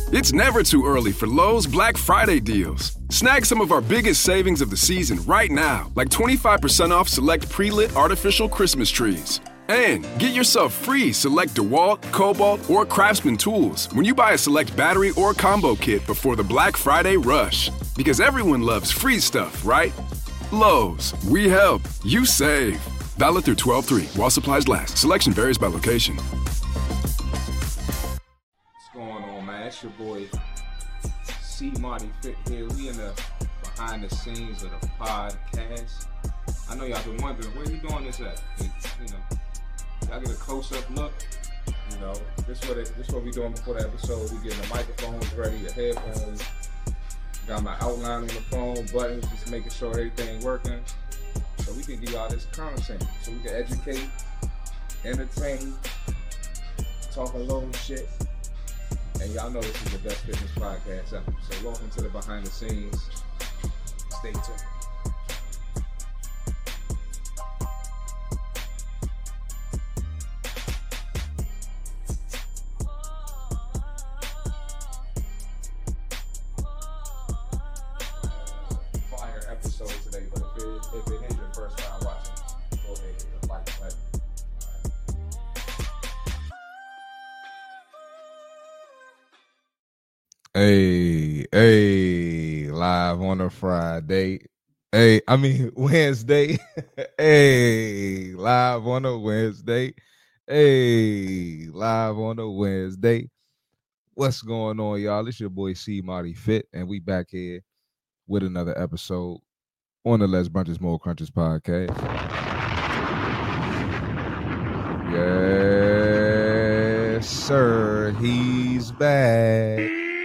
It's never too early for Lowe's Black Friday deals. Snag some of our biggest savings of the season right now, like 25% off select pre-lit artificial Christmas trees. And get yourself free select DeWalt, Cobalt, or Craftsman tools when you buy a select battery or combo kit before the Black Friday rush. Because everyone loves free stuff, right? Lowe's, we help, you save. Valid through 12/3 while supplies last. Selection varies by location. It's your boy C Marty Fit here. We in the behind the scenes of the podcast. I know y'all been wondering where you doing this at. Y'all get a close-up look. This what we doing before the episode. We getting the microphones ready, the headphones. Got my outline on the phone, buttons, just making sure everything working. So we can give y'all this content. So we can educate, entertain, talk a little shit. And y'all know this is the best fitness podcast ever. So welcome to the behind the scenes. Stay tuned. Fire episode today, but if it is your first time watching, go ahead and hit the like button. Hey, live on a Friday. Wednesday. Hey, live on a Wednesday. Hey, live on a Wednesday. What's going on, y'all? It's your boy C Marty Fit, and we back here with another episode on the Less Brunches More Crunches podcast. Yes, sir. He's back.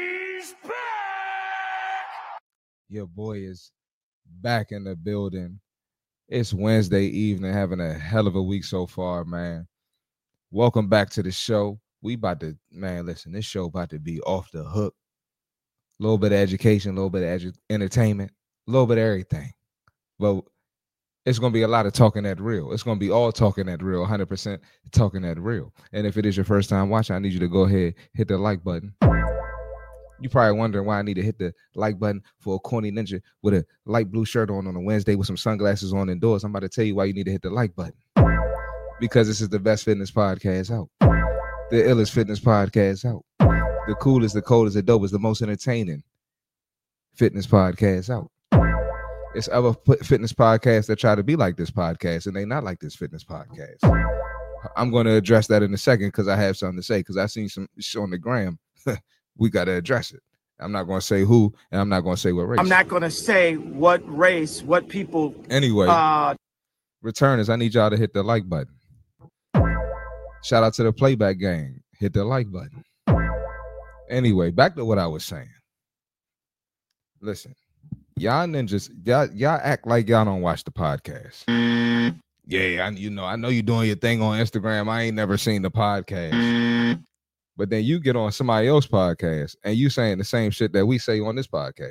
Your boy is back in the building. It's Wednesday evening, having a hell of a week so far, man. Welcome back to the show. This show about to be off the hook. A little bit of education, a little bit of entertainment, a little bit of everything. But it's going to be a lot of talking that real. It's going to be all talking that real, 100% talking that real. And if it is your first time watching, I need you to go ahead, hit the like button. You probably wondering why I need to hit the like button for a corny ninja with a light blue shirt on a Wednesday with some sunglasses on indoors. I'm about to tell you why you need to hit the like button. Because this is the best fitness podcast out. The illest fitness podcast out. The coolest, the coldest, the dopest, the most entertaining fitness podcast out. It's other fitness podcasts that try to be like this podcast, and they not like this fitness podcast. I'm going to address that in a second because I have something to say, because I seen some shit on the gram. We got to address it. I'm not going to say who, and I'm not going to say what race. I'm not going to say what race, what people. Anyway, returners, I need y'all to hit the like button. Shout out to the playback gang. Hit the like button. Anyway, back to what I was saying. Listen, y'all ninjas, y'all act like y'all don't watch the podcast. Yeah, I know you doing your thing on Instagram. I ain't never seen the podcast. But then you get on somebody else's podcast and you saying the same shit that we say on this podcast.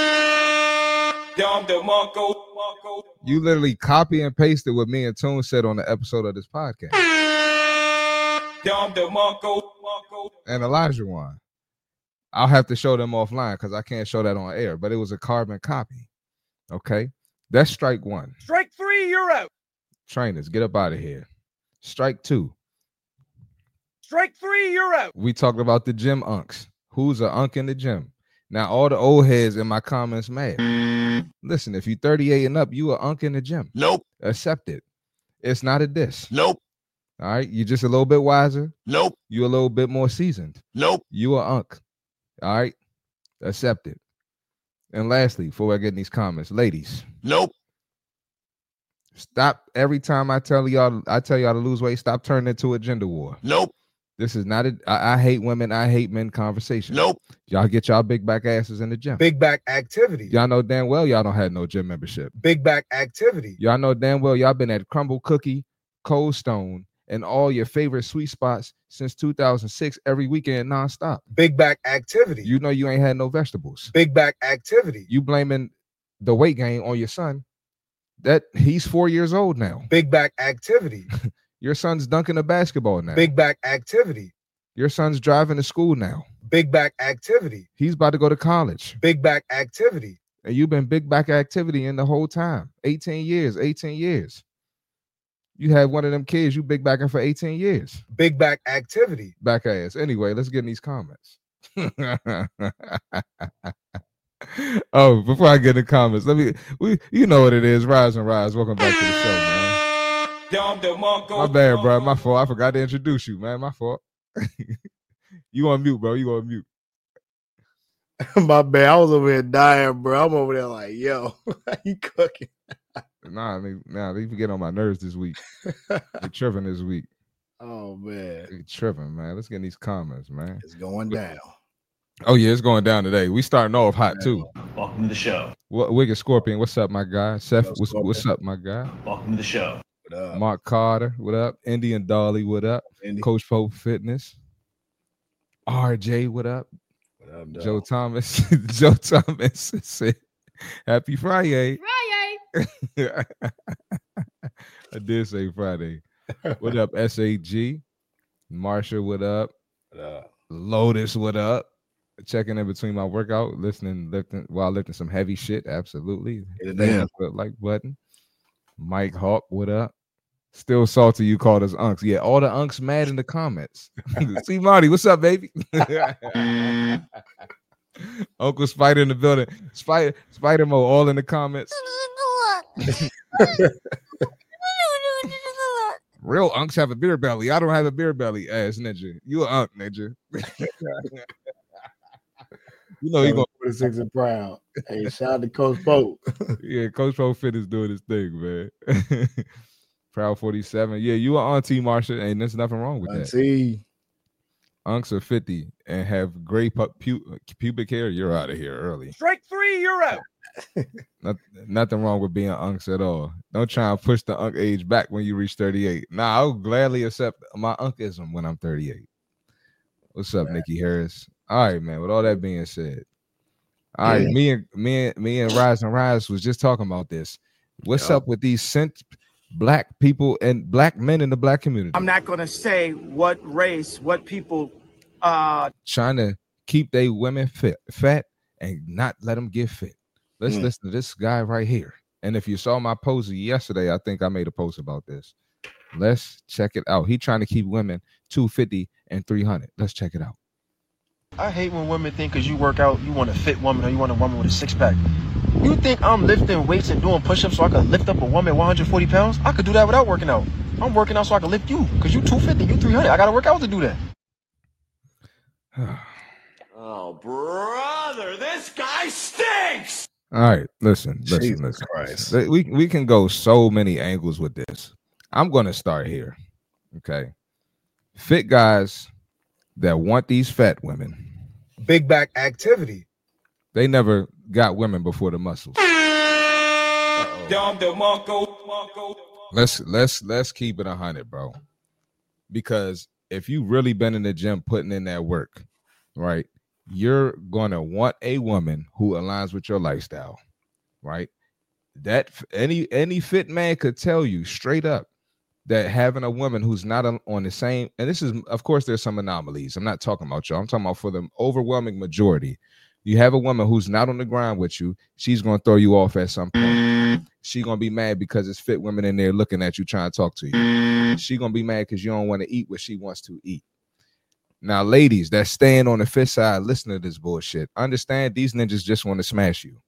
You literally copy and pasted what me and Toon said on the episode of this podcast. And Elijah Wan. I'll have to show them offline because I can't show that on air. But it was a carbon copy. Okay? That's strike one. Strike three, you're out. Trainers, get up out of here. Strike two. Strike three, you're out. We talked about the gym unks. Who's an unk in the gym? Now, all the old heads in my comments mad. Listen, if you 38 and up, you an unk in the gym. Nope. Accept it. It's not a diss. Nope. All right? You're just a little bit wiser. Nope. You're a little bit more seasoned. Nope. You an unk. All right? Accept it. And lastly, before I get in these comments, ladies. Nope. Stop. Every time I tell y'all to lose weight, stop turning into a gender war. Nope. This is not I hate women, I hate men conversation. Nope. Y'all get y'all big back asses in the gym. Big back activity. Y'all know damn well y'all don't have no gym membership. Big back activity. Y'all know damn well y'all been at Crumble Cookie, Cold Stone, and all your favorite sweet spots since 2006 every weekend nonstop. Big back activity. You know you ain't had no vegetables. Big back activity. You blaming the weight gain on your son. That he's 4 years old now. Big back activity. Your son's dunking a basketball now. Big back activity. Your son's driving to school now. Big back activity. He's about to go to college. Big back activity. And you've been big back activity in the whole time. 18 years. You had one of them kids, you big backing for 18 years. Big back activity. Back ass. Anyway, let's get in these comments. Oh, before I get in the comments, you know what it is. Rise and Rise. Welcome back to the show, man. My bad, bro. My fault. I forgot to introduce you, man. My fault. You on mute, bro. You on mute. My bad. I was over here dying, bro. I'm over there like, yo, you cooking? Nah, they get on my nerves this week. They tripping this week. Oh man, they tripping, man. Let's get in these comments, man. It's going down. Oh yeah, it's going down today. We starting off hot too. Welcome to the show. Wicked Scorpion, what's up, my guy? Seth, what's up, my guy? Welcome to the show. What up? Mark Carter, what up? Indian Dolly, what up? Coach Pope Fitness. RJ, what up? What up, Joe Thomas. Joe Thomas said, "Happy Friday." I did say Friday. What up, SAG? Marsha, what up? What up? Lotus, what up? Checking in between my workout, lifting while lifting some heavy shit. Absolutely. Like button. Mike Hawk, what up? Still salty you called us unks. Yeah, all the unks mad in the comments. See Marty, what's up, baby? Uncle Spider in the building. Spider Mo all in the comments. Real unks have a beer belly. I don't have a beer belly, ass ninja. You an unk, ninja. You know he going 46 and proud. Hey, shout out to Coach Pope. Yeah, Coach Pope Fit is doing his thing, man. Proud 47. Yeah, you are Auntie Marsha, and there's nothing wrong with that. Unks are 50 and have gray pubic hair. You're out of here early. Strike 3, you're out. Nothing wrong with being unks at all. Don't try and push the unk age back when you reach 38. Nah, I'll gladly accept my unkism when I'm 38. What's up, Nikki Harris? All right, man. With all that being said, all right, me and Rise and Rise was just talking about this. What's up with these black people and black men in the black community? I'm not gonna say what race, what people trying to keep they women fat and not let them get fit. Let's listen to this guy right here. And if you saw my post yesterday, I think I made a post about this. Let's check it out. He trying to keep women 250 and 300. Let's check it out. I hate when women think because you work out, you want a fit woman or you want a woman with a six-pack. You think I'm lifting weights and doing push-ups so I can lift up a woman 140 pounds? I could do that without working out. I'm working out so I can lift you because you 250, you 300. I got to work out to do that. Oh, brother, this guy stinks. All right, listen. Christ. We can go so many angles with this. I'm going to start here. Okay. Fit guys that want these fat women. Big back activity. They never got women before the muscles. Let's keep it 100, bro. Because if you really been in the gym putting in that work, right, you're gonna want a woman who aligns with your lifestyle, right? That any fit man could tell you straight up that having a woman who's not on the same, and this is, of course, there's some anomalies. I'm not talking about y'all. I'm talking about for the overwhelming majority. You have a woman who's not on the grind with you. She's going to throw you off at some point. She's going to be mad because it's fit women in there looking at you trying to talk to you. She's going to be mad because you don't want to eat what she wants to eat. Now, ladies that stand on the fit side, listen to this bullshit. Understand these ninjas just want to smash you.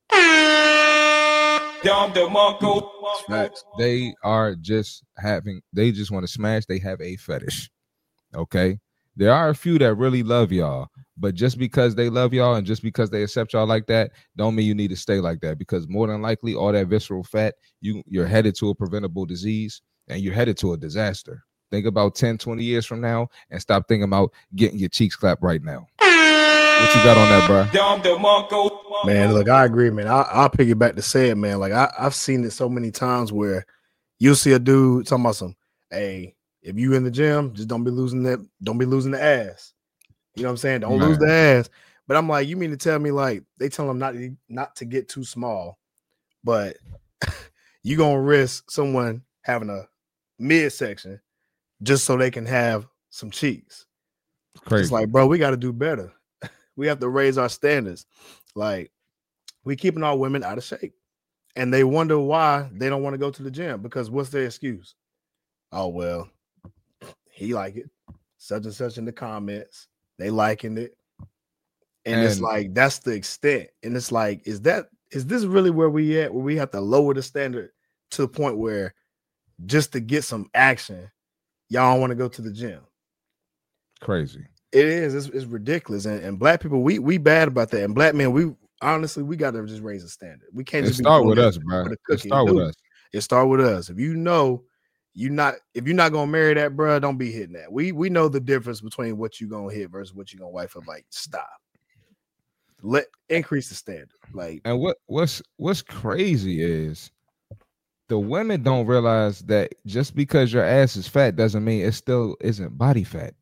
They just want to smash. They have a fetish. Okay. There are a few that really love y'all, but just because they love y'all and just because they accept y'all like that, don't mean you need to stay like that, because more than likely all that visceral fat, you're headed to a preventable disease and you're headed to a disaster. Think about 10, 20 years from now and stop thinking about getting your cheeks clapped right now. What you got on that, bro? Man, look, I agree, man. I'll piggyback to say it, man. Like I've seen it so many times where you'll see a dude talking about some, hey, if you in the gym, just don't be losing the ass. You know what I'm saying? Don't lose the ass. But I'm like, you mean to tell me like they tell them not to get too small, but you gonna risk someone having a midsection just so they can have some cheeks? Crazy. It's like, bro, we got to do better. We have to raise our standards. Like, we keeping our women out of shape. And they wonder why they don't want to go to the gym, because what's their excuse? Oh, well, he like it. Such and such in the comments. They liking it. And it's like, that's the extent. And it's like, is this really where we at? Where we have to lower the standard to the point where just to get some action, y'all don't want to go to the gym? Crazy. It is. It's ridiculous. And black people, we bad about that. And black men, we got to just raise a standard. We can't just start with us, bro. It start with us. It start with us. If you know if you're not gonna marry that, bro, don't be hitting that. We know the difference between what you gonna hit versus what you gonna wife up. Like, stop. Increase the standard. Like, and what's crazy is the women don't realize that just because your ass is fat doesn't mean it still isn't body fat.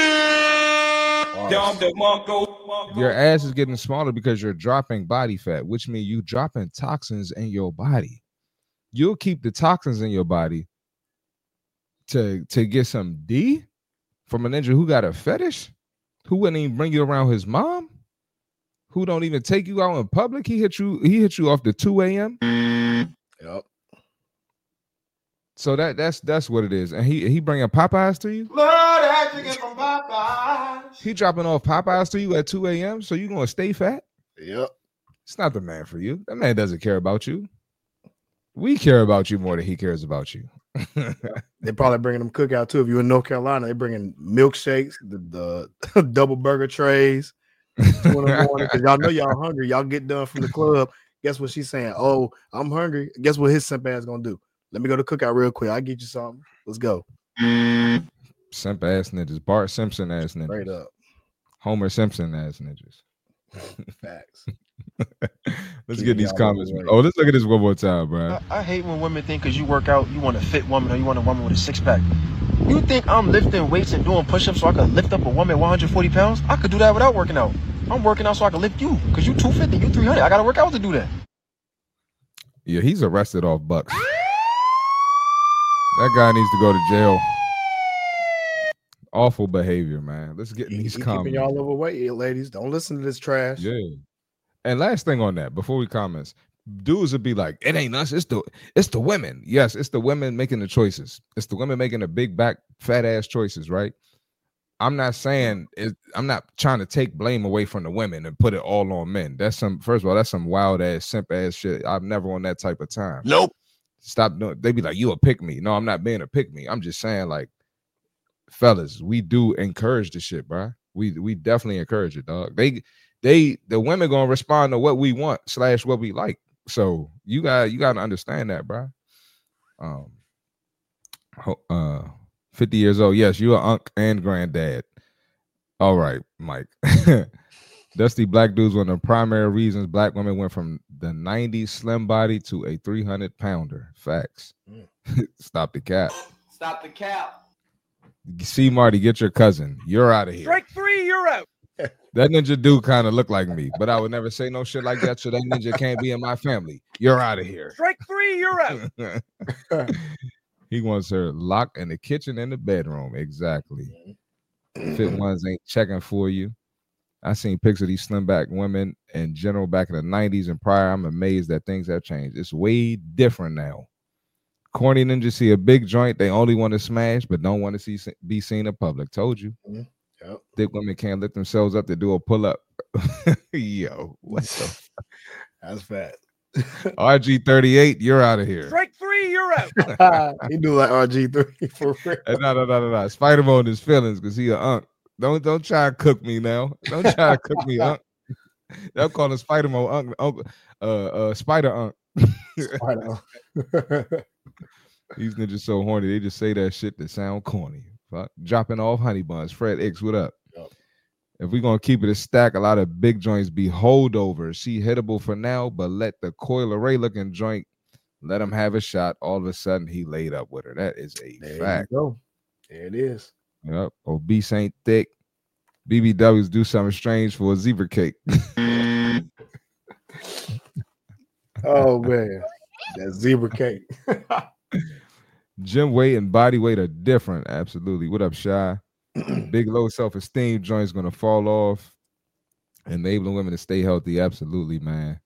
Your ass is getting smaller because you're dropping body fat, which means you dropping toxins in your body. You'll keep the toxins in your body to get some D from a ninja who got a fetish, who wouldn't even bring you around his mom, who don't even take you out in public. He hit you off the 2 a.m. Yep. So that's what it is. And he bringing Popeyes to you? Lord, I chicken from Popeyes. He dropping off Popeyes to you at 2 a.m. So you gonna stay fat? Yep. It's not the man for you. That man doesn't care about you. We care about you more than he cares about you. They probably bringing them cookout too. If you're in North Carolina, they bringing milkshakes, the double burger trays. Because y'all know y'all hungry. Y'all get done from the club. Guess what she's saying? Oh, I'm hungry. Guess what his simp ass gonna do? Let me go to cookout real quick. I'll get you something. Let's go. Simp ass ninjas. Bart Simpson ass ninjas. Straight up. Homer Simpson ass ninjas. Facts. Let's get these comments. Oh, let's look at this one more time, bro. I hate when women think because you work out, you want a fit woman or you want a woman with a six-pack. You think I'm lifting weights and doing push-ups so I can lift up a woman 140 pounds? I could do that without working out. I'm working out so I can lift you because you 250, you 300. I got to work out to do that. Yeah, he's arrested off bucks. That guy needs to go to jail. Awful behavior, man. Let's get these comments. Keeping y'all overweight, ladies. Don't listen to this trash. Yeah. And last thing on that, before we comments, dudes would be like, "It ain't us. It's the women." Yes, it's the women making the choices. It's the women making the big back, fat ass choices, right? I'm not saying I'm not trying to take blame away from the women and put it all on men. That's first of all, that's some wild ass, simp ass shit. I'm never on that type of time. Nope. Stop doing. They be like, "You a pick me." No, I'm not being a pick me. I'm just saying, like, fellas, we do encourage the shit, bro. We definitely encourage it, dog. The women gonna respond to what we want / what we like. So you gotta understand that, bro. 50 years old. Yes, you are unc and granddad. All right, Mike. Dusty, black dudes, one of the primary reasons black women went from the 90s slim body to a 300-pounder. Facts. Stop the cap. Stop the cap. See, Marty, get your cousin. You're out of here. Strike three, you're out. That ninja do kind of look like me, but I would never say no shit like that. So that ninja can't be in my family. You're out of here. Strike three, you're out. He wants her locked in the kitchen and the bedroom. Exactly. Fit ones ain't checking for you. I seen pics of these slim back women in general back in the 90s and prior. I'm amazed that things have changed. It's way different now. Corny ninjas see a big joint. They only want to smash, but don't want to be seen in public. Told you. Yep. Thick women can't lift themselves up to do a pull-up. Yo, what the That's fat. RG38, you're out of here. Strike three, you're out. He do like RG3 for real. No. Spider mode his feelings because he a unk. Don't try to cook me now. Don't try to cook me, unk. They'll call him Spider mode unk. Spider unk. These niggas so horny. They just say that shit that sound corny. Fuck. Dropping off honey buns. Fred X, what up? Yep. If we're gonna keep it a stack, a lot of big joints be holdovers. She hittable for now, but let the Coil Ray looking joint let him have a shot. All of a sudden, he laid up with her. That is a fact. You go. There it is. Yep. Obese ain't thick. BBWs do something strange for a zebra cake. Oh man, that zebra cake. Gym weight and body weight are different. Absolutely. What up, Shy? Big low self-esteem joint's gonna fall off. Enabling women to stay healthy, absolutely, man.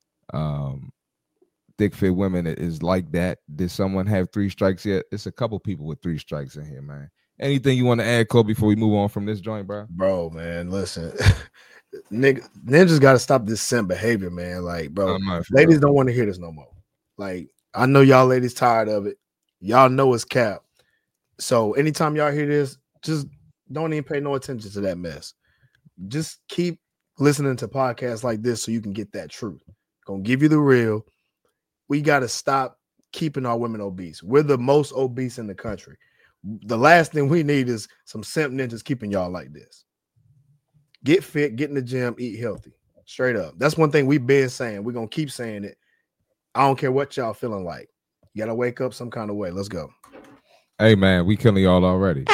Thick fit women is like that. Did someone have 3 strikes yet? It's a couple people with 3 strikes in here, man. Anything you want to add, Cole, before we move on from this joint, bro? Bro, man, listen. Ninjas got to stop this simp behavior, man. Like, bro, ladies don't want to hear this no more. Like, I know y'all ladies tired of it. Y'all know it's cap. So anytime y'all hear this, just don't even pay no attention to that mess. Just keep listening to podcasts like this so you can get that truth. Gonna give you the real. We got to stop keeping our women obese. We're the most obese in the country. The last thing we need is some simp ninjas keeping y'all like this. Get fit, get in the gym, eat healthy. Straight up. That's one thing we've been saying. We're going to keep saying it. I don't care what y'all feeling like. You got to wake up some kind of way. Let's go. Hey, man, we killing y'all already.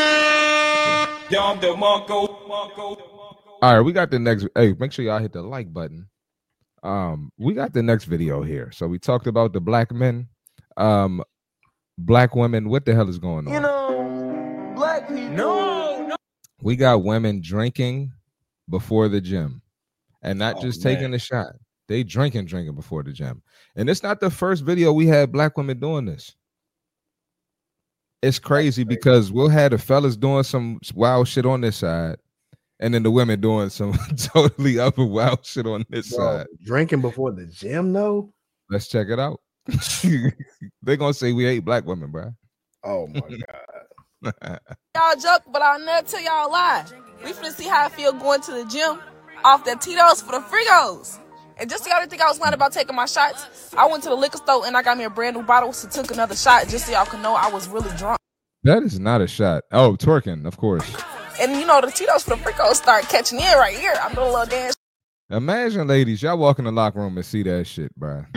All right, we got the next. Hey, make sure y'all hit the like button. We got the next video here. So we talked about the black men. Black women, what the hell is going on? You know, black people. No. We got women drinking before the gym and not just taking a shot. They drinking before the gym. And it's not the first video we had black women doing this. It's crazy because we'll have the fellas doing some wild shit on this side and then the women doing some totally other wild shit on this side. Drinking before the gym, though? Let's check it out. They're gonna say we hate black women, bro. Oh my god. Y'all joke, but I'll never tell y'all a lie. We finna see how I feel going to the gym off that Tito's for the Frigos. And just so y'all didn't think I was lying about taking my shots, I went to the liquor store and I got me a brand new bottle, so took another shot just so y'all can know I was really drunk. That is not a shot. Oh, twerking, of course. And you know the Tito's for the Frigos start catching in right here. I'm doing a little dance. Imagine, ladies, y'all walk in the locker room and see that shit, bro.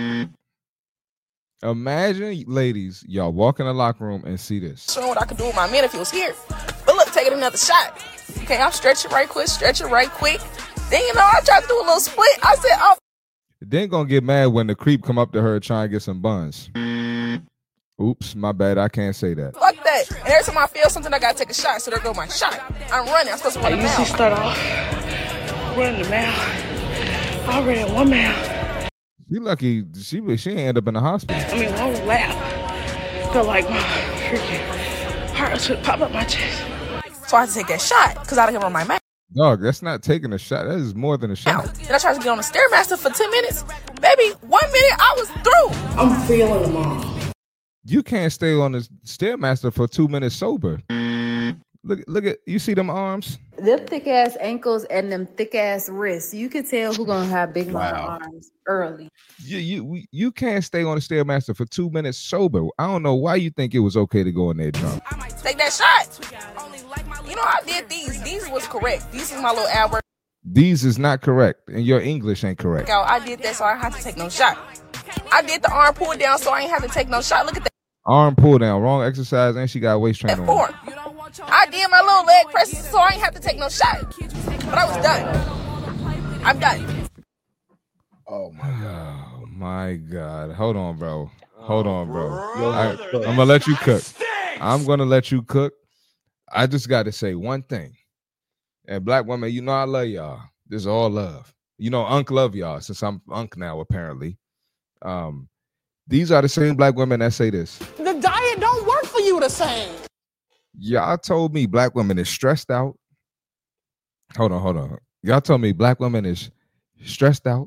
Imagine, ladies, y'all walk in the locker room and see this. Showing what I could do with my man if he was here. But look, taking another shot. Okay, I'm stretching right quick. Then, you know, I tried to do a little split. I said, oh. Then gonna get mad when the creep come up to her trying to get some buns. Oops, my bad. I can't say that. Fuck that. And every time I feel something, I gotta take a shot. So there go my shot. I'm running. I'm supposed to run a mile. I usually start off running a mile. Already at 1 mile. You lucky she ain't end up in the hospital. I mean, 1 lap. Felt like my freaking heart should pop up my chest. So I had to take that shot because I didn't run my mouth. Dog, that's not taking a shot. That is more than a shot. Then I tried to get on the Stairmaster for 10 minutes. Baby, 1 minute, I was through. I'm feeling them all. You can't stay on the Stairmaster for 2 minutes sober. Look at, you see them arms? Them thick ass ankles and them thick ass wrists. You can tell who's gonna have big long arms early. You can't stay on the Stairmaster for 2 minutes sober. I don't know why you think it was okay to go in there drunk. Take that shot. You know, I did these. These was correct. These is my little hour. These is not correct, and your English ain't correct. I did that so I didn't have to take no shot. I did the arm pull down so I ain't have to take no shot. Look at that. Arm pull down, wrong exercise, and she got waist training on. I did my little leg presses so I ain't have to take no shot. But I was done. I'm done. Oh my god. Oh my god. Hold on, bro. I'm gonna let you cook. I'm gonna let you cook. I just gotta say one thing. And black women, you know I love y'all. This is all love. You know, Unc love y'all since I'm Unc now, apparently. These are the same black women that say this. The diet don't work for you the same. Y'all told me black women is stressed out. Hold on. Y'all told me black women is stressed out.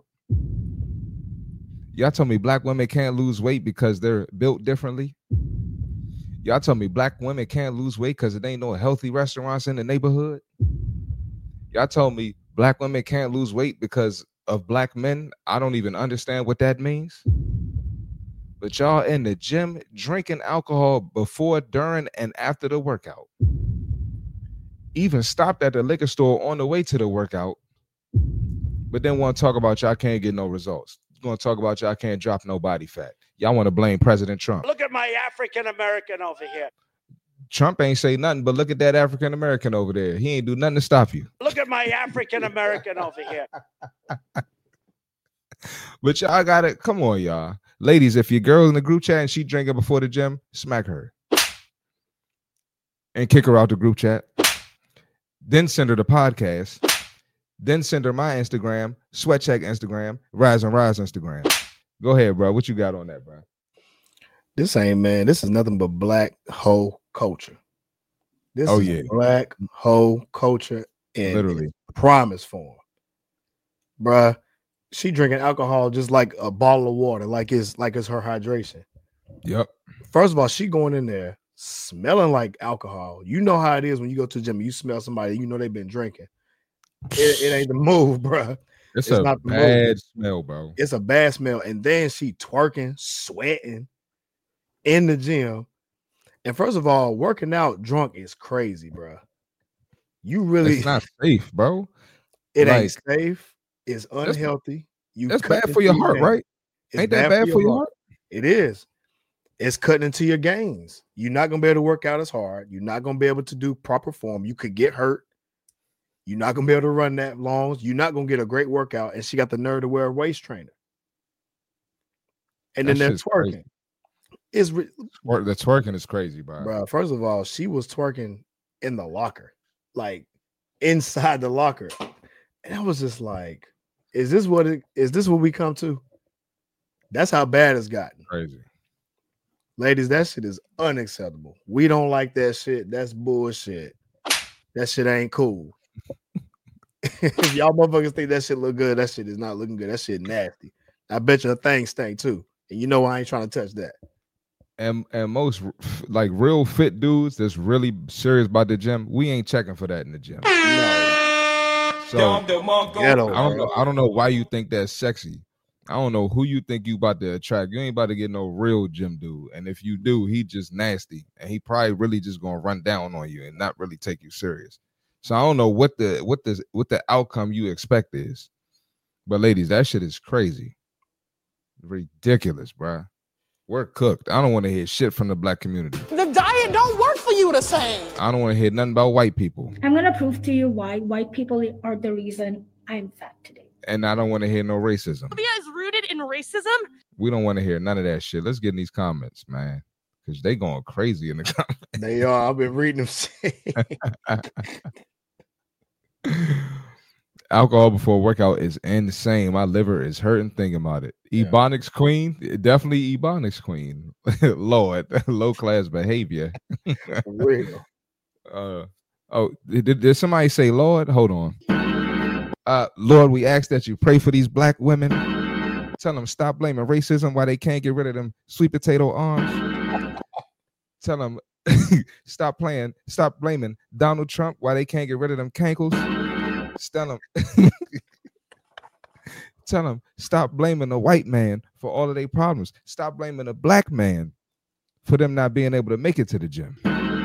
Y'all told me black women can't lose weight because they're built differently. Y'all told me black women can't lose weight because there ain't no healthy restaurants in the neighborhood. Y'all told me black women can't lose weight because of black men. I don't even understand what that means. But y'all in the gym drinking alcohol before, during, and after the workout. Even stopped at the liquor store on the way to the workout. But then want to talk about y'all can't get no results. Going to talk about y'all can't drop no body fat. Y'all want to blame President Trump. Look at my African American over here. Trump ain't say nothing, but look at that African American over there. He ain't do nothing to stop you. Look at my African American over here. But y'all got it. Come on, y'all. Ladies, if your girl's in the group chat and she drinking before the gym, smack her. And kick her out the group chat. Then send her the podcast. Then send her my Instagram, Sweat Check Instagram, Rise and Rise Instagram. Go ahead, bro. What you got on that, bro? This is nothing but black hoe culture. This is black hoe culture in literally promise form. Bruh, she drinking alcohol just like a bottle of water, like it's her hydration. Yep. First of all, she going in there smelling like alcohol. You know how it is when you go to the gym and you smell somebody, you know they've been drinking. It ain't the move, bruh. It's a not the bad move. smell, bro. It's a bad smell. And then she twerking, sweating in the gym. And first of all, working out drunk is crazy, bro. You really, it's not safe, bro. It ain't safe. It's unhealthy. That's bad for your heart, right? Ain't that bad for your heart? It is. It's cutting into your gains. You're not gonna be able to work out as hard. You're not gonna be able to do proper form. You could get hurt. You're not gonna be able to run that long. You're not gonna get a great workout. And she got the nerve to wear a waist trainer. And then they're twerking. The twerking is crazy, bro. First of all, she was twerking in the locker, like inside the locker, and I was just like, "Is this what we come to?" That's how bad it's gotten. Crazy, ladies. That shit is unacceptable. We don't like that shit. That's bullshit. That shit ain't cool. If y'all motherfuckers think that shit look good, that shit is not looking good. That shit nasty. I bet you a thing stink too, and you know I ain't trying to touch that. And most like real fit dudes that's really serious about the gym, we ain't checking for that in the gym. No. So I don't know why you think that's sexy. I don't know who you think you about to attract. You ain't about to get no real gym dude. And if you do, he just nasty. And he probably really just gonna run down on you and not really take you serious. So I don't know what the outcome you expect is. But ladies, that shit is crazy. Ridiculous, bro. We're cooked. I don't want to hear shit from the black community. The diet don't work for you the same. I don't want to hear nothing about white people. I'm going to prove to you why white people are the reason I'm fat today. And I don't want to hear no racism. Homophobia is rooted in racism. We don't want to hear none of that shit. Let's get in these comments, man. Because they going crazy in the comments. They are. I've been reading them. Alcohol before workout is insane. My liver is hurting thinking about it. Ebonics queen, definitely Ebonics queen. Lord, low class behavior. Real. Did somebody say Lord? Hold on. Lord, we ask that you pray for these black women. Tell them stop blaming racism why they can't get rid of them sweet potato arms. Tell them stop blaming Donald Trump why they can't get rid of them cankles. Tell them stop blaming the white man for all of their problems. Stop blaming the black man for them not being able to make it to the gym.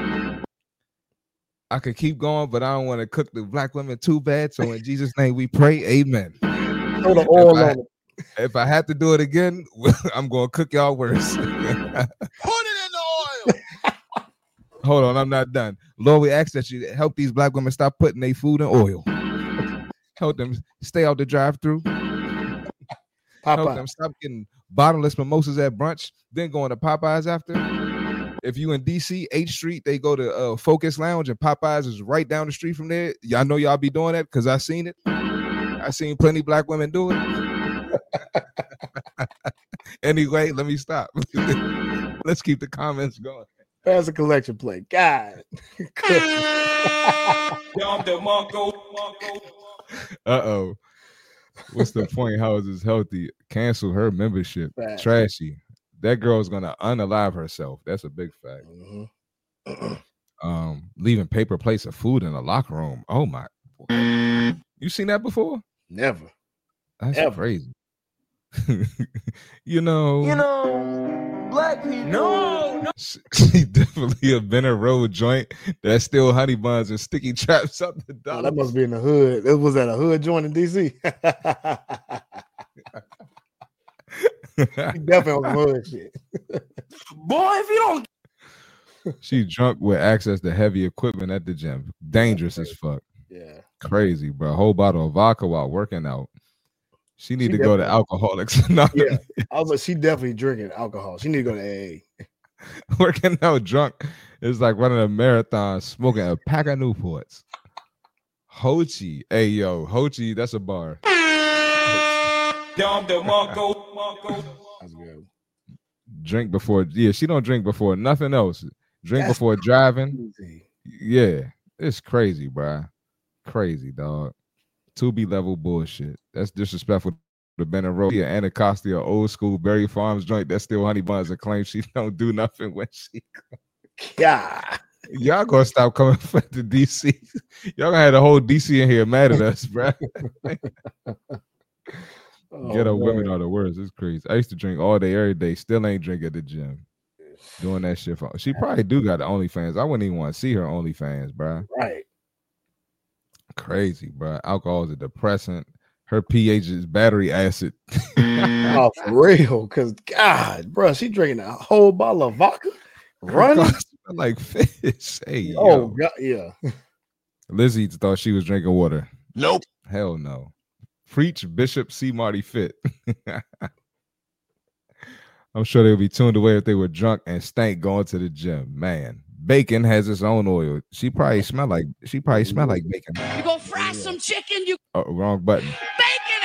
I could keep going, but I don't want to cook the black women too bad. So in Jesus' name we pray, amen. If I had to do it again, I'm going to cook y'all worse. Put it in the oil. Hold on, I'm not done. Lord, we ask that you help these black women stop putting their food in oil. Help them stay out the drive-thru. Help them stop getting bottomless mimosas at brunch, then going to Popeyes after. If you in DC, 8th Street, they go to Focus Lounge, and Popeyes is right down the street from there. Y'all know y'all be doing that because I seen it. I seen plenty black women do it. Anyway, let me stop. Let's keep the comments going. That's a collection plate. God. Uh-oh. What's the point? How is this healthy? Cancel her membership. Trashy. That girl's gonna unalive herself. That's a big fact. Mm-hmm. Leaving paper plates of food in the locker room. Oh my. You seen that before? Never. That's crazy. you know, black people. No. She definitely a Benner Road joint that's still honey buns and sticky traps up the dollar. That must be in the hood. It was at a hood joint in DC. Definitely on the hood shit. Boy, if you don't. She drunk with access to heavy equipment at the gym. Dangerous as fuck. Yeah. Crazy, bro. Whole bottle of vodka while working out. She need to go to Alcoholics Anonymous. Yeah, I was like, she definitely drinking alcohol. She need to go to AA. Working out drunk is like running a marathon, smoking a pack of Newports. Hochi. Hey, yo, Hochi, that's a bar. Dom DeMarco. That's good. Drink before, yeah, she don't drink before nothing else. Drink That's before driving. crazy. Yeah, it's crazy, bruh. Crazy, dog. 2B level bullshit. That's disrespectful to Ben and Rose. Yeah, Anacostia, old school Berry Farms joint. That's still Honey Buns and claim she don't do nothing when she. Yeah. Y'all gonna stop coming to DC. Y'all gonna have the whole DC in here mad at us, bruh. Ghetto women are the worst. It's crazy. I used to drink all day, every day. Still ain't drink at the gym. Doing that shit for. She probably do got the OnlyFans. I wouldn't even want to see her OnlyFans, bruh. Right. Crazy, bruh. Alcohol is a depressant. Her pH is battery acid. Oh, for real. Cause God, bro, she drinking a whole bottle of vodka. Running like fish. Hey, oh yo. God, yeah. Lizzie thought she was drinking water. Nope. Hell no. Preach Bishop C. Marty Fit. I'm sure they would be tuned away if they were drunk and stank going to the gym. Man, bacon has its own oil. She probably smell like bacon. You gonna fry some chicken? You Oh, wrong button. bacon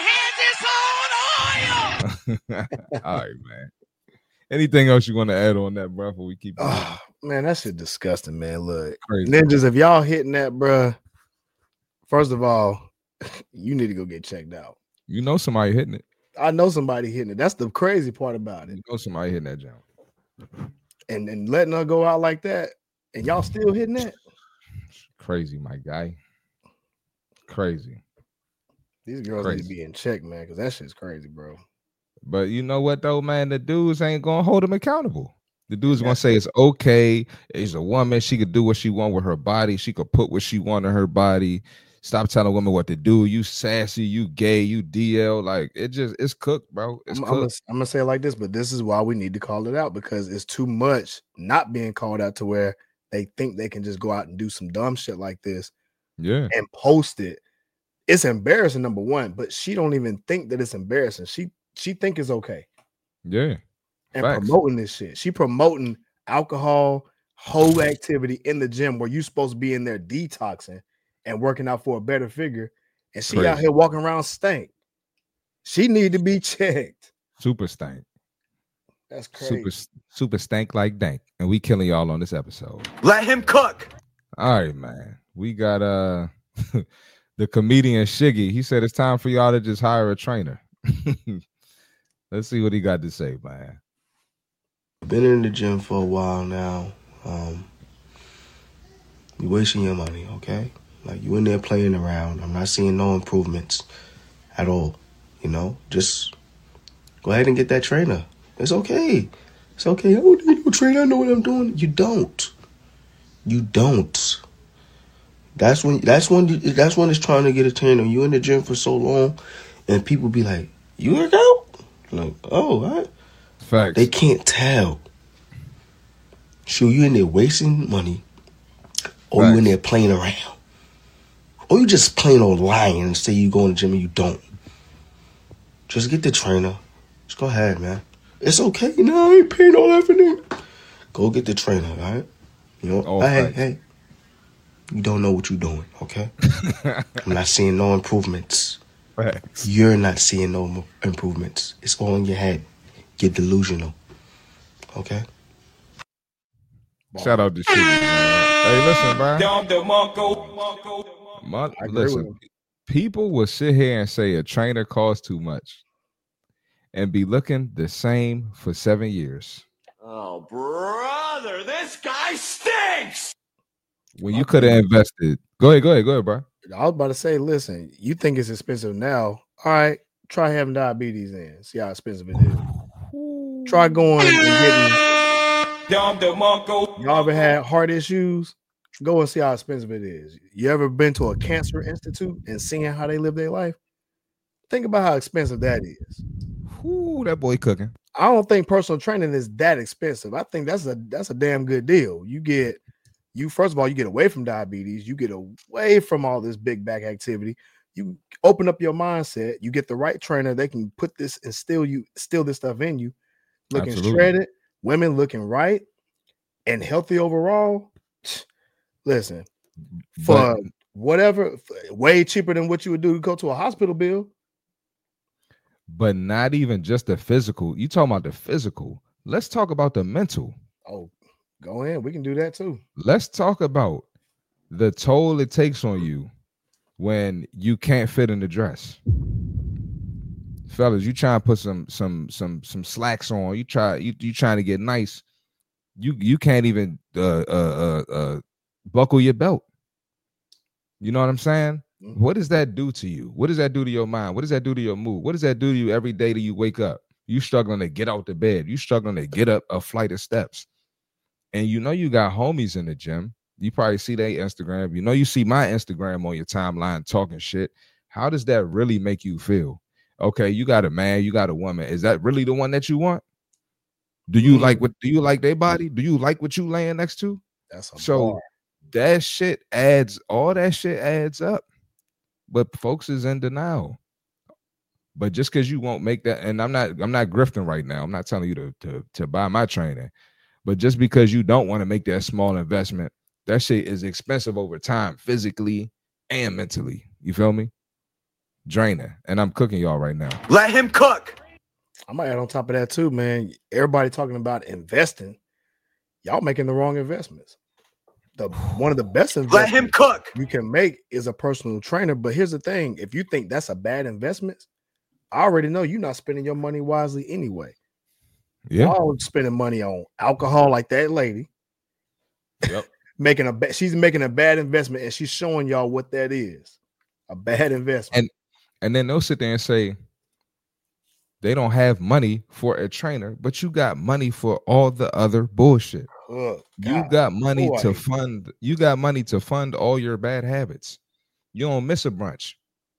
has its own oil. All right, man. Anything else you want to add on that, bro? Before we keep going? Oh, man, that shit disgusting, man. Look, Crazy. ninjas, if y'all hitting that, bruh, first of all, you need to go get checked out. You know somebody hitting it. I know somebody hitting it. That's the crazy part about it. You know somebody hitting that jump. And letting her go out like that, and y'all still hitting that. Crazy, my guy. Crazy. These girls need to be in check, man, because that shit's crazy, bro. But you know what though, man? The dudes ain't gonna hold them accountable. The dude's gonna say it's okay. She's a woman. She could do what she want with her body. She could put what she want in her body. Stop telling women what to do. You sassy, you gay, you DL. Like it's cooked, bro. It's cooked. I'm gonna say it like this, but this is why we need to call it out, because it's too much not being called out to where they think they can just go out and do some dumb shit like this, yeah, and post it. It's embarrassing, number one, but she don't even think that it's embarrassing. She think it's okay. Yeah. And Facts. promoting this shit. She promoting alcohol, whole activity in the gym where you supposed to be in there detoxing and working out for a better figure. And she out here walking around stank. She need to be checked. Super stank. That's crazy. Super stank like dank. And we killing y'all on this episode. Let him cook. All right, man. We got the comedian Shiggy. He said it's time for y'all to just hire a trainer. Let's see what he got to say, man. I've been in the gym for a while now. You're wasting your money, okay? Like, you in there playing around. I'm not seeing no improvements at all, you know? Just go ahead and get that trainer. It's okay. It's okay. I don't need no trainer. I know what I'm doing. You don't. You don't. That's when it's trying to get a trainer. You in the gym for so long, and people be like, "You work out?" Like, oh, what? Facts. They can't tell. So you in there wasting money, or you in there playing around, or you just plain old lying and say you go in the gym and you don't. Just get the trainer. Just go ahead, man. It's okay. No, I ain't paying all that for them. Go get the trainer, all right? You know, hey. You don't know what you're doing, okay? I'm not seeing no improvements. Facts. You're not seeing no improvements. It's all in your head. You're delusional, okay? Shout out to Shiggy, man. Hey, listen, man. Dom DeMarco. Listen, people will sit here and say a trainer costs too much and be looking the same for 7 years. Oh, brother, this guy stinks. When you could have invested. Go ahead, bro. I was about to say, listen, you think it's expensive now. All right, try having diabetes in. See how expensive it is. Try going and getting. Dom DeMarco. Y'all ever had heart issues? Go and see how expensive it is. You ever been to a cancer institute and seen how they live their life? Think about how expensive that is. Ooh, that boy cooking. I don't think personal training is that expensive. I think that's a damn good deal. First of all, you get away from diabetes, you get away from all this big back activity, you open up your mindset, you get the right trainer, they can put this and still this stuff in you, looking shredded, women looking right and healthy overall. Listen, for whatever, way cheaper than what you would do to go to a hospital bill. But not even just the physical. You talking about the physical. Let's talk about the mental. Oh, go ahead. We can do that too. Let's talk about the toll it takes on you when you can't fit in the dress. Fellas, you trying to put some slacks on. You trying to get nice. You can't even buckle your belt. You know what I'm saying? Mm-hmm. What does that do to you? What does that do to your mind? What does that do to your mood? What does that do to you every day that you wake up? You struggling to get out the bed. You struggling to get up a flight of steps. And you know you got homies in the gym. You probably see their Instagram. You know you see my Instagram on your timeline talking shit. How does that really make you feel? Okay, you got a man, you got a woman. Is that really the one that you want? Do you like their body? Do you like what you laying next to? That's a so bar. That shit adds up. But folks is in denial. But just because you won't make that, and I'm not grifting right now. I'm not telling you to buy my training. But just because you don't want to make that small investment, that shit is expensive over time, physically and mentally. You feel me? Draining. And I'm cooking y'all right now. Let him cook. I might add on top of that too, man. Everybody talking about investing. Y'all making the wrong investments. One of the best investments let him cook you can make is a personal trainer. But here's the thing: if you think that's a bad investment, I already know you're not spending your money wisely anyway. Yeah, y'all spending money on alcohol like that lady. Yep, she's making a bad investment, and she's showing y'all what that is. A bad investment. And then they'll sit there and say they don't have money for a trainer, but you got money for all the other bullshit. Oh, you got money to fund. You got money to fund all your bad habits. You don't miss a brunch.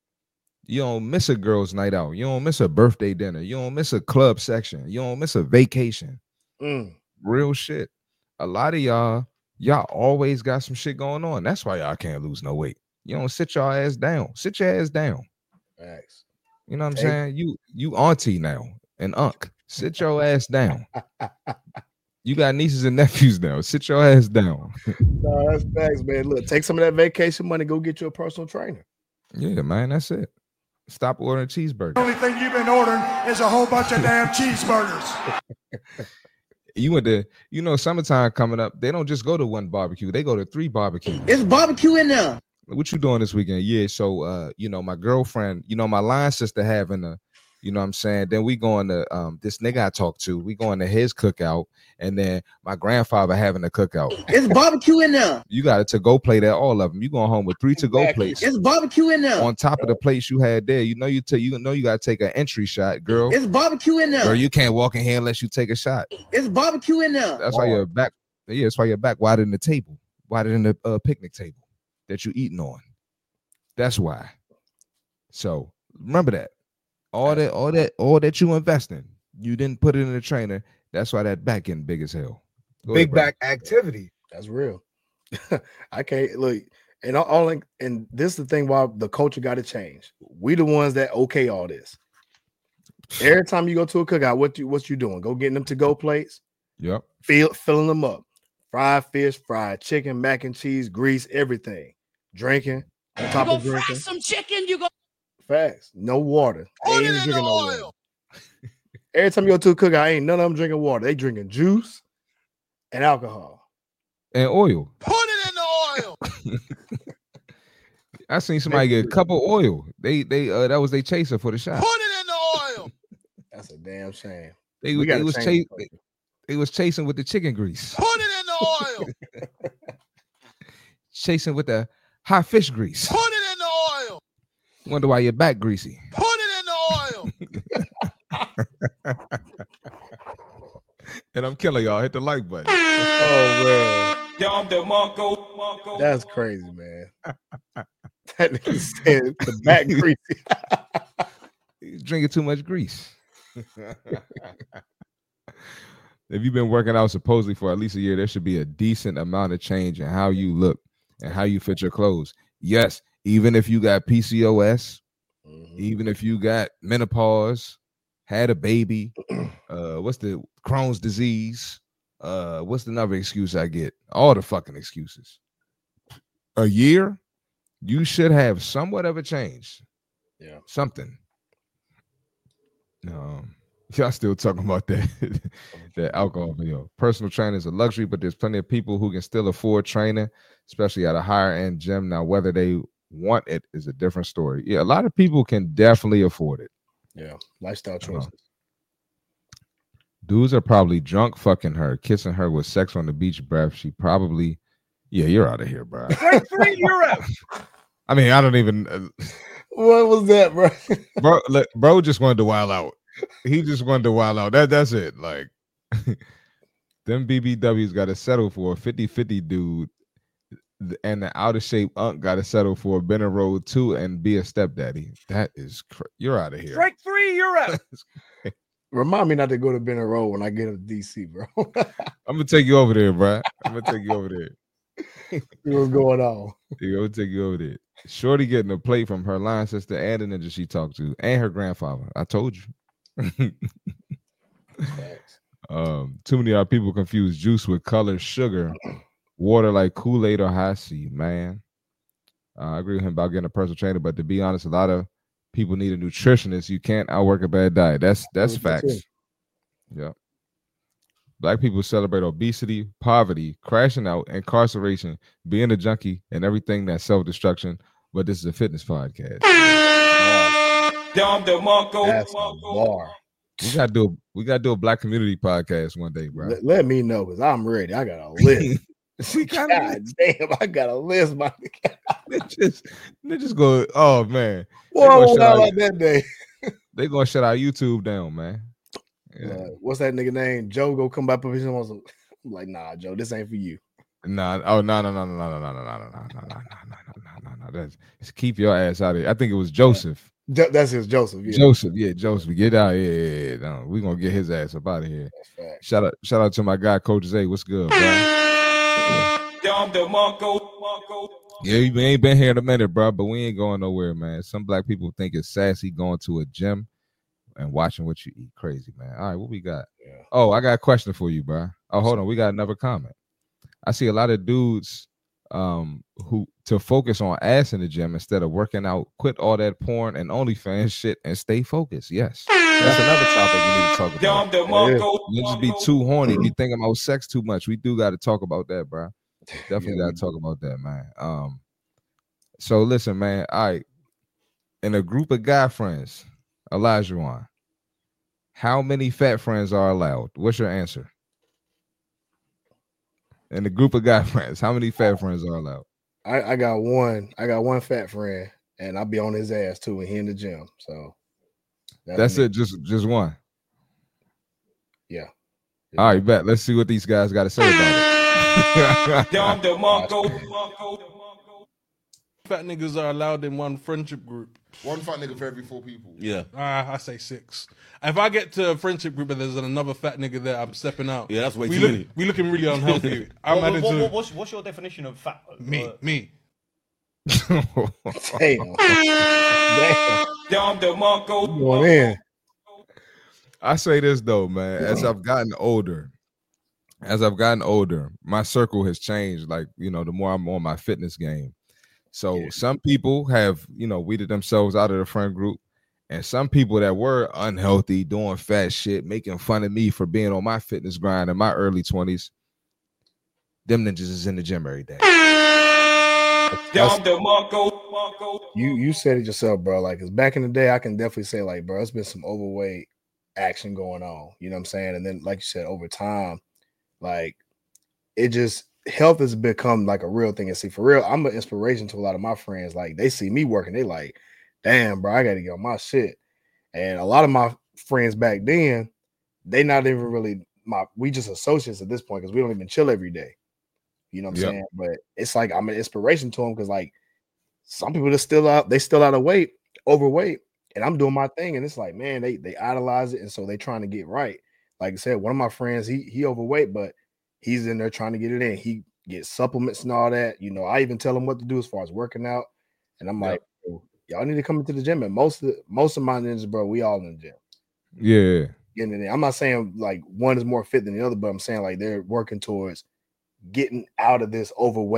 You don't miss a girl's night out. You don't miss a birthday dinner. You don't miss a club section. You don't miss a vacation. Real shit. A lot of y'all always got some shit going on. That's why y'all can't lose no weight. You don't sit your ass down. Sit your ass down. Thanks. You know what I'm saying? You auntie now and unk. Sit your ass down. You got nieces and nephews now. Sit your ass down. No, that's facts, man. Look, take some of that vacation money. Go get you a personal trainer. Yeah, man. That's it. Stop ordering cheeseburgers. The only thing you've been ordering is a whole bunch of damn cheeseburgers. You went to, summertime coming up. They don't just go to one barbecue. They go to 3 barbecues. It's barbecue in there. What you doing this weekend? Yeah, so my girlfriend, my line sister having a, you know what I'm saying? Then we going to this nigga I talked to, we going to his cookout, and then my grandfather having a cookout. It's barbecue in there. You got a to-go plate at all of them. You going home with 3 to-go plates. It's barbecue in there. On top of the plates you had there. You got to take an entry shot, girl. It's barbecue in there. Girl, you can't walk in here unless you take a shot. It's barbecue in there. That's why your back. Yeah, that's why your back wider than the table, wider than the picnic table that you eating on. That's why. So remember that. All that you invest in, you didn't put it in the trainer. That's why that back end big as hell. Big back activity. That's real. I can't look, and and this is the thing why the culture got to change. We the ones that okay all this. Every time you go to a cookout, what you doing? Go getting them to go plates. Yep. Filling them up. Fried fish, fried chicken, mac and cheese, grease, everything. Drinking. On top of drinking. Fry some chicken. You go. Facts. No water. Ain't drinking no water. Every time you go to a cookout, ain't none of them drinking water. They drinking juice and alcohol and oil. Put it in the oil. I seen somebody get a cup of oil. They that was their chaser for the shot. Put it in the oil. That's a damn shame. They was chasing with the chicken grease. Put it in the oil. Chasing with the hot fish grease. Put it in the oil. Wonder why your back greasy. Put it in the oil. And I'm killing y'all. Hit the like button. Oh man, that's crazy, man. That nigga said the back greasy. He's drinking too much grease. If you've been working out supposedly for at least a year, there should be a decent amount of change in how you look and how you fit your clothes. Yes, even if you got PCOS, even if you got menopause, had a baby, what's the Crohn's disease? What's another excuse I get? All the fucking excuses. A year? you should have somewhat of a change. Yeah. Something. Y'all still talking about that alcohol video. Personal training is a luxury, but there's plenty of people who can still afford training, especially at a higher end gym. Now, whether they want it is a different story. Yeah, a lot of people can definitely afford it. Yeah, lifestyle choices. Dudes are probably drunk fucking her, kissing her with sex on the beach breath. She probably, you're out of here, bro. Strike 3, you're out. I mean, I don't even. What was that, bro? Bro just wanted to wild out. He just wanted to wild out. That's it. Like, them BBWs got to settle for a 50-50 dude, and the out of shape unk got to settle for a Benner Road 2 and be a stepdaddy. That is, you're out of here. Strike 3, you're out. Remind me not to go to Benner Road when I get to DC, bro. I'm gonna take you over there, bro. I'm gonna take you over there. See what's going on. I'm gonna take you over there. Shorty getting a plate from her line sister and the ninja she talked to, and her grandfather. I told you. Too many people confuse juice with color, sugar, water like Kool-Aid or High C. Man, I agree with him about getting a personal trainer, but to be honest, a lot of people need a nutritionist. You can't outwork a bad diet. That's facts. Yeah. Black people celebrate obesity, poverty, crashing out, incarceration, being a junkie, and everything that's self-destruction. But this is a fitness podcast. That's a bar. We gotta do a Black community podcast one day, bro. Let me know, because I'm ready. I got a list. God damn, I got a list, my they just go, oh man. That day. They gonna shut our YouTube down, man. Yeah. What's that nigga name? Joe go come back up here. I'm like, nah, Joe, this ain't for you. No. That's keep your ass out of here. I think it was Joseph. That's his Joseph. Yeah. Joseph. Get out. Yeah. No, we're gonna get his ass up out of here. Shout out to my guy, Coach Zay. What's good, bro? Yeah, we ain't been here in a minute, bro, but we ain't going nowhere, man. Some black people think it's sassy going to a gym and watching what you eat. Crazy, man. All right, what we got? Yeah. Oh, I got a question for you, bro. Oh, hold on. We got another comment. I see a lot of dudes who to focus on ass in the gym instead of working out, quit all that porn and OnlyFans shit and stay focused. Yes. That's another topic we need to talk about. You just be too horny, be thinking about sex too much. We do got to talk about that, bro. Definitely got to talk about that, man. So listen, man. All right. In a group of guy friends, Elijah, how many fat friends are allowed? What's your answer? In the group of guy friends, how many fat friends are allowed? I got one. I got one fat friend, and I'll be on his ass too when he in the gym. So that's it. Just one. Yeah. All right, bet. Let's see what these guys got to say about it. Fat niggas are allowed in one friendship group. One fat nigga for every 4 people. Yeah. I say 6. If I get to a friendship group and there's another fat nigga there, I'm stepping out. Yeah, that's way too many. We looking really unhealthy. What's your definition of fat? Me. Damn. I say this though, man. As I've gotten older, my circle has changed. Like, the more I'm on my fitness game. So some people have, weeded themselves out of the friend group, and some people that were unhealthy, doing fat shit, making fun of me for being on my fitness grind in my early 20s, them ninjas is in the gym every day. You said it yourself, bro. Like, cause back in the day, I can definitely say, like, bro, it's been some overweight action going on. You know what I'm saying? And then, like you said, over time, like, it just health has become like a real thing. And see, for real, I'm an inspiration to a lot of my friends. Like, they see me working, they like, damn, bro, I got to get on my shit. And a lot of my friends back then, they not even really we just associates at this point because we don't even chill every day. You know what I'm saying? But it's like I'm an inspiration to them because, like, some people are still out, they still out of weight, overweight, and I'm doing my thing. And it's like, man, they idolize it, and so they trying to get right. Like I said, one of my friends, he overweight, but he's in there trying to get it in. He gets supplements and all that. I even tell him what to do as far as working out. And I'm like, y'all need to come into the gym. And most of my ninjas, bro, we all in the gym. Yeah. Getting in. I'm not saying like one is more fit than the other, but I'm saying like they're working towards getting out of this overweight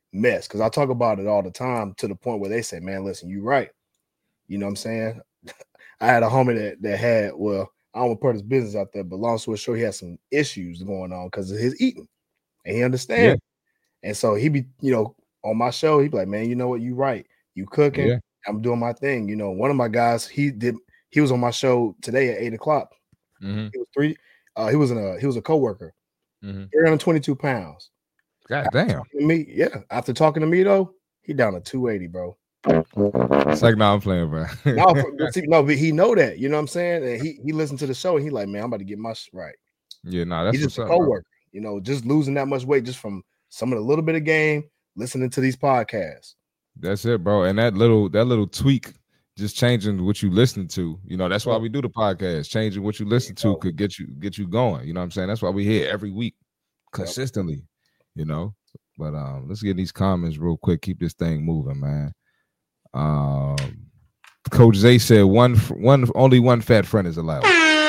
mess. Because I talk about it all the time to the point where they say, man, listen, you're right. You know what I'm saying? I had a homie that had, well, I don't want to put his business out there, but long story short, he had some issues going on because of his eating. And he understands. Yeah. And so he be, on my show, he be like, man, you know what? You right. You cooking. Yeah. I'm doing my thing. One of my guys, he was on my show today at 8:00. Mm-hmm. He was a coworker. Mm-hmm. 322 pounds. God damn. After talking to me though, he down to 280, bro. It's like, I'm playing, bro. No, but he know that. You know what I'm saying? And he listened to the show and he like, man, I'm about to get my right. Yeah, that's he's just a coworker. Bro. Just losing that much weight just from some of the little bit of game, listening to these podcasts. That's it, bro. And that little tweak, just changing what you listen to. That's why we do the podcast. Changing what you listen to could get you going. You know what I'm saying? That's why we here every week consistently. But let's get these comments real quick. Keep this thing moving, man. Coach Zay said only one fat friend is allowed.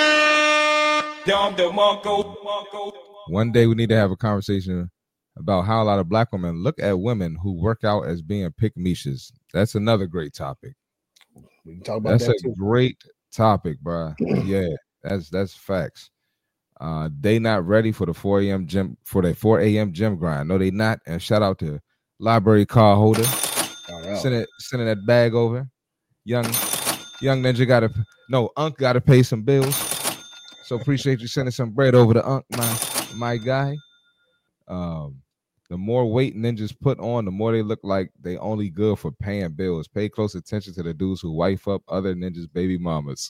One day we need to have a conversation about how a lot of black women look at women who work out as being pick-meishes. That's another great topic. We can talk about that's a great topic, bro. Yeah, that's facts. They not ready for the 4 a.m. gym for their 4 a.m. gym grind. No, they not. And shout out to library card holder. Sending that bag over. Young Ninja Unc gotta pay some bills. So appreciate you sending some bread over to Unc, my guy. The more weight ninjas put on, the more they look like they only good for paying bills. Pay close attention to the dudes who wife up other ninjas' baby mamas.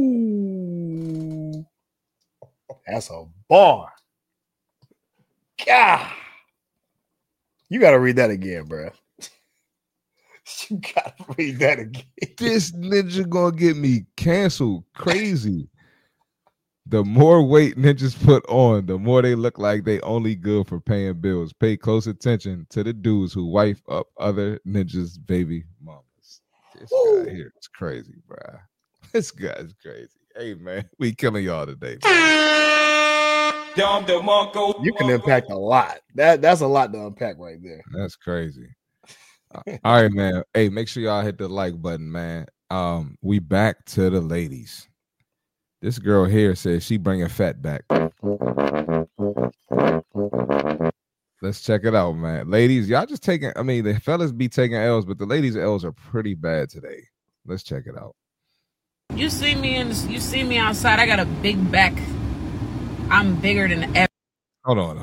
Ooh. That's a bar. God. You got to read that again, bro. You got to read that again. This ninja going to get me canceled. Crazy. The more weight ninjas put on, the more they look like they only good for paying bills. Pay close attention to the dudes who wife up other ninjas' baby mamas. This guy here is crazy, bro. This guy's crazy. Hey, man, we killing y'all today, bro. You can impact a lot. That's a lot to unpack right there. That's crazy. All right, man. Hey, make sure y'all hit the like button, man. We back to the ladies. This girl here says she bringing fat back. Let's check it out, man. Ladies, y'all just taking, the fellas be taking L's, but the ladies' L's are pretty bad today. Let's check it out. You see me outside. I got a big back. I'm bigger than ever. Hold on.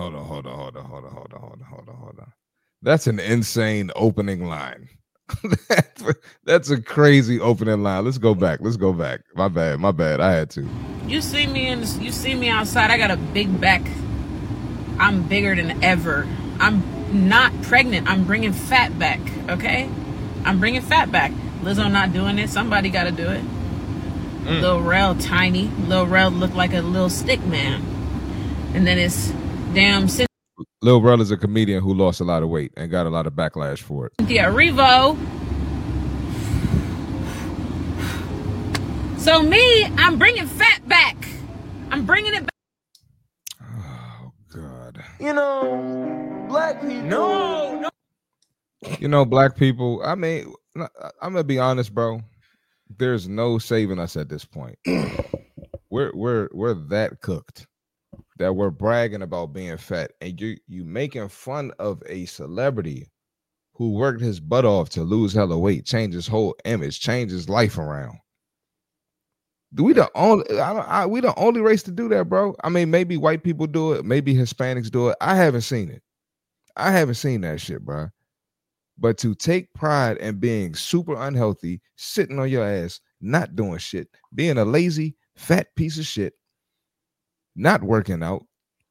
That's an insane opening line. That's a crazy opening line. Let's go back. My bad. I had to. You see me outside. I got a big back. I'm bigger than ever. I'm not pregnant. I'm bringing fat back. Okay, I'm bringing fat back. Lizzo not doing it. Somebody got to do it. Lil Rel tiny. Lil Rel look like a little stick man. And then it's damn. Lil Rel is a comedian who lost a lot of weight and got a lot of backlash for it. Cynthia Erivo. So me, I'm bringing fat back. I'm bringing it back. Oh, God. Black people. No. Black people, I'm going to be honest, bro. There's no saving us at this point. We're that cooked that we're bragging about being fat, and you making fun of a celebrity who worked his butt off to lose hella weight, change his whole image, change his life around. We the only race to do that, bro. Maybe white people do it, maybe Hispanics do it. I haven't seen it. I haven't seen that shit, bro. But to take pride in being super unhealthy, sitting on your ass, not doing shit, being a lazy, fat piece of shit, not working out.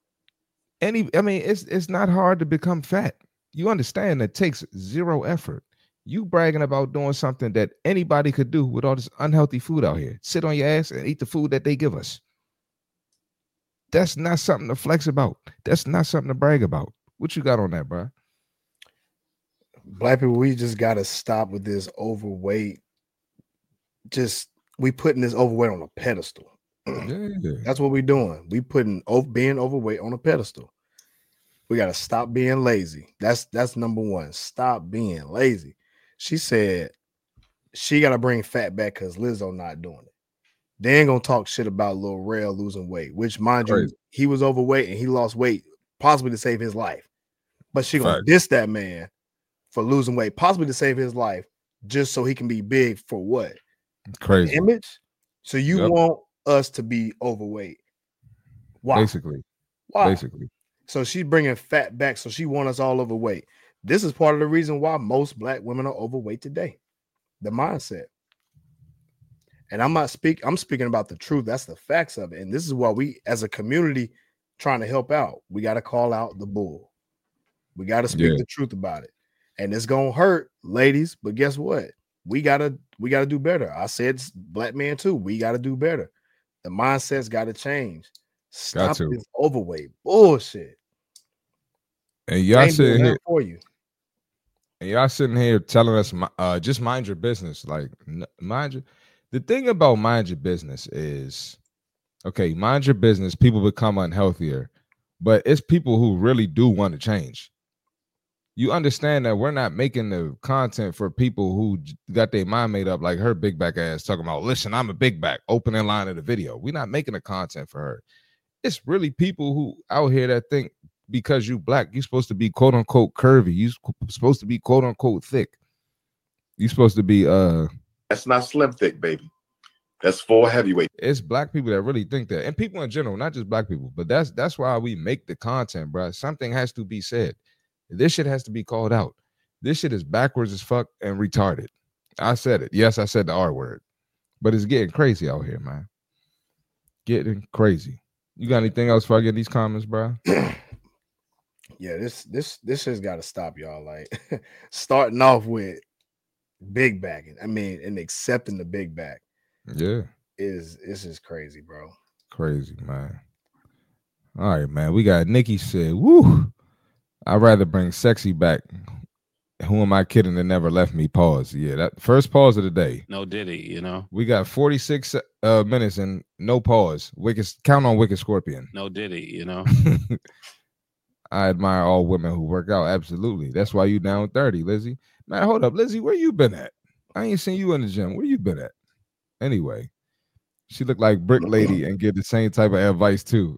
It's not hard to become fat. You understand that takes zero effort. You bragging about doing something that anybody could do with all this unhealthy food out here. Sit on your ass and eat the food that they give us. That's not something to flex about. That's not something to brag about. What you got on that, bro? Black people, we just got to stop with this overweight. We putting this overweight on a pedestal. Yeah. That's what we doing. We putting being overweight on a pedestal. We got to stop being lazy. That's number one. Stop being lazy. She said she got to bring fat back because Lizzo not doing it. They ain't gonna talk shit about Lil Rel losing weight, which, mind you, he was overweight and he lost weight possibly to save his life. But she gonna diss that man for losing weight, possibly to save his life, just so he can be big for what? Crazy image. So you want us to be overweight? Why? Basically. So she's bringing fat back. So she want us all overweight. This is part of the reason why most black women are overweight today. The mindset. And I'm speaking about the truth. That's the facts of it. And this is why we, as a community, trying to help out. We got to call out the bull. We got to speak the truth about it. And it's gonna hurt, ladies. But guess what? We gotta do better. I said black men too. We gotta do better. The mindset's got to change. Stop this overweight bullshit. And y'all sitting here for you. And y'all sitting here telling us, just mind your business. Like, mind your. The thing about mind your business is, okay, mind your business. People become unhealthier, but it's people who really do want to change. You understand that we're not making the content for people who got their mind made up, like her big back ass talking about, listen, I'm a big back, opening line of the video. We're not making the content for her. It's really people who out here that think because you black, you're supposed to be quote unquote curvy. You're supposed to be quote unquote thick. You're supposed to be That's not slim thick, baby. That's full heavyweight. It's black people that really think that, and people in general, not just black people. But that's why we make the content, bro. Something has to be said. This shit has to be called out. This shit is backwards as fuck and retarded. I said it. Yes, I said the R word, but it's getting crazy out here, man. Getting crazy. You got anything else before I get these comments, bro? Yeah, this shit's got to stop, y'all. Like starting off with big backing. I mean, and accepting the big back. Yeah, is just crazy, bro. Crazy, man. All right, man. We got Nikki said, "Woo, I'd rather bring sexy back. Who am I kidding that never left me?" Pause. Yeah, that first pause of the day. No Diddy, you know. We got 46 minutes and no pause. Count on Wicked Scorpion. No Diddy, you know. I admire all women who work out. Absolutely. That's why you down 30, Lizzie. Man, hold up, Lizzie. Where you been at? I ain't seen you in the gym. Where you been at? Anyway, she looked like Brick Lady and give the same type of advice too.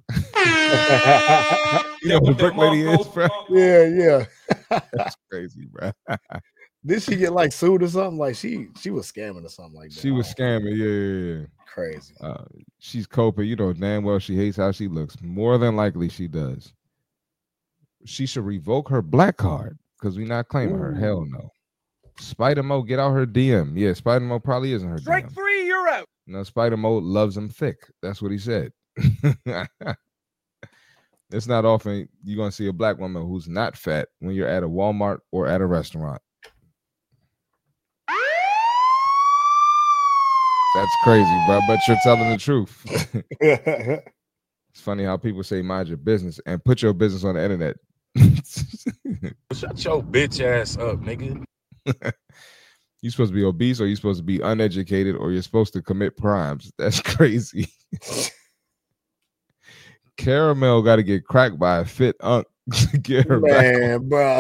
You know what Brick Lady is, bro? Yeah. That's crazy, bro. Did she get like sued or something? Like she was scamming or something like that. She was scamming, yeah. Crazy. She's coping. You know damn well she hates how she looks. More than likely she does. She should revoke her black card because we're not claiming her. Hell no. Spider-Mo, get out her DM. Yeah, Spider-Mo probably isn't her Strike DM. 3, you're out. No, Spider-Mo loves him thick. That's what he said. It's not often you're going to see a black woman who's not fat when you're at a Walmart or at a restaurant. That's crazy, bro, but you're telling the truth. It's funny how people say mind your business and put your business on the internet. Shut your bitch ass up, nigga. You're supposed to be obese, or you're supposed to be uneducated, or you're supposed to commit crimes. That's crazy. Caramel got to get cracked by a fit unk. Get her back. Bro.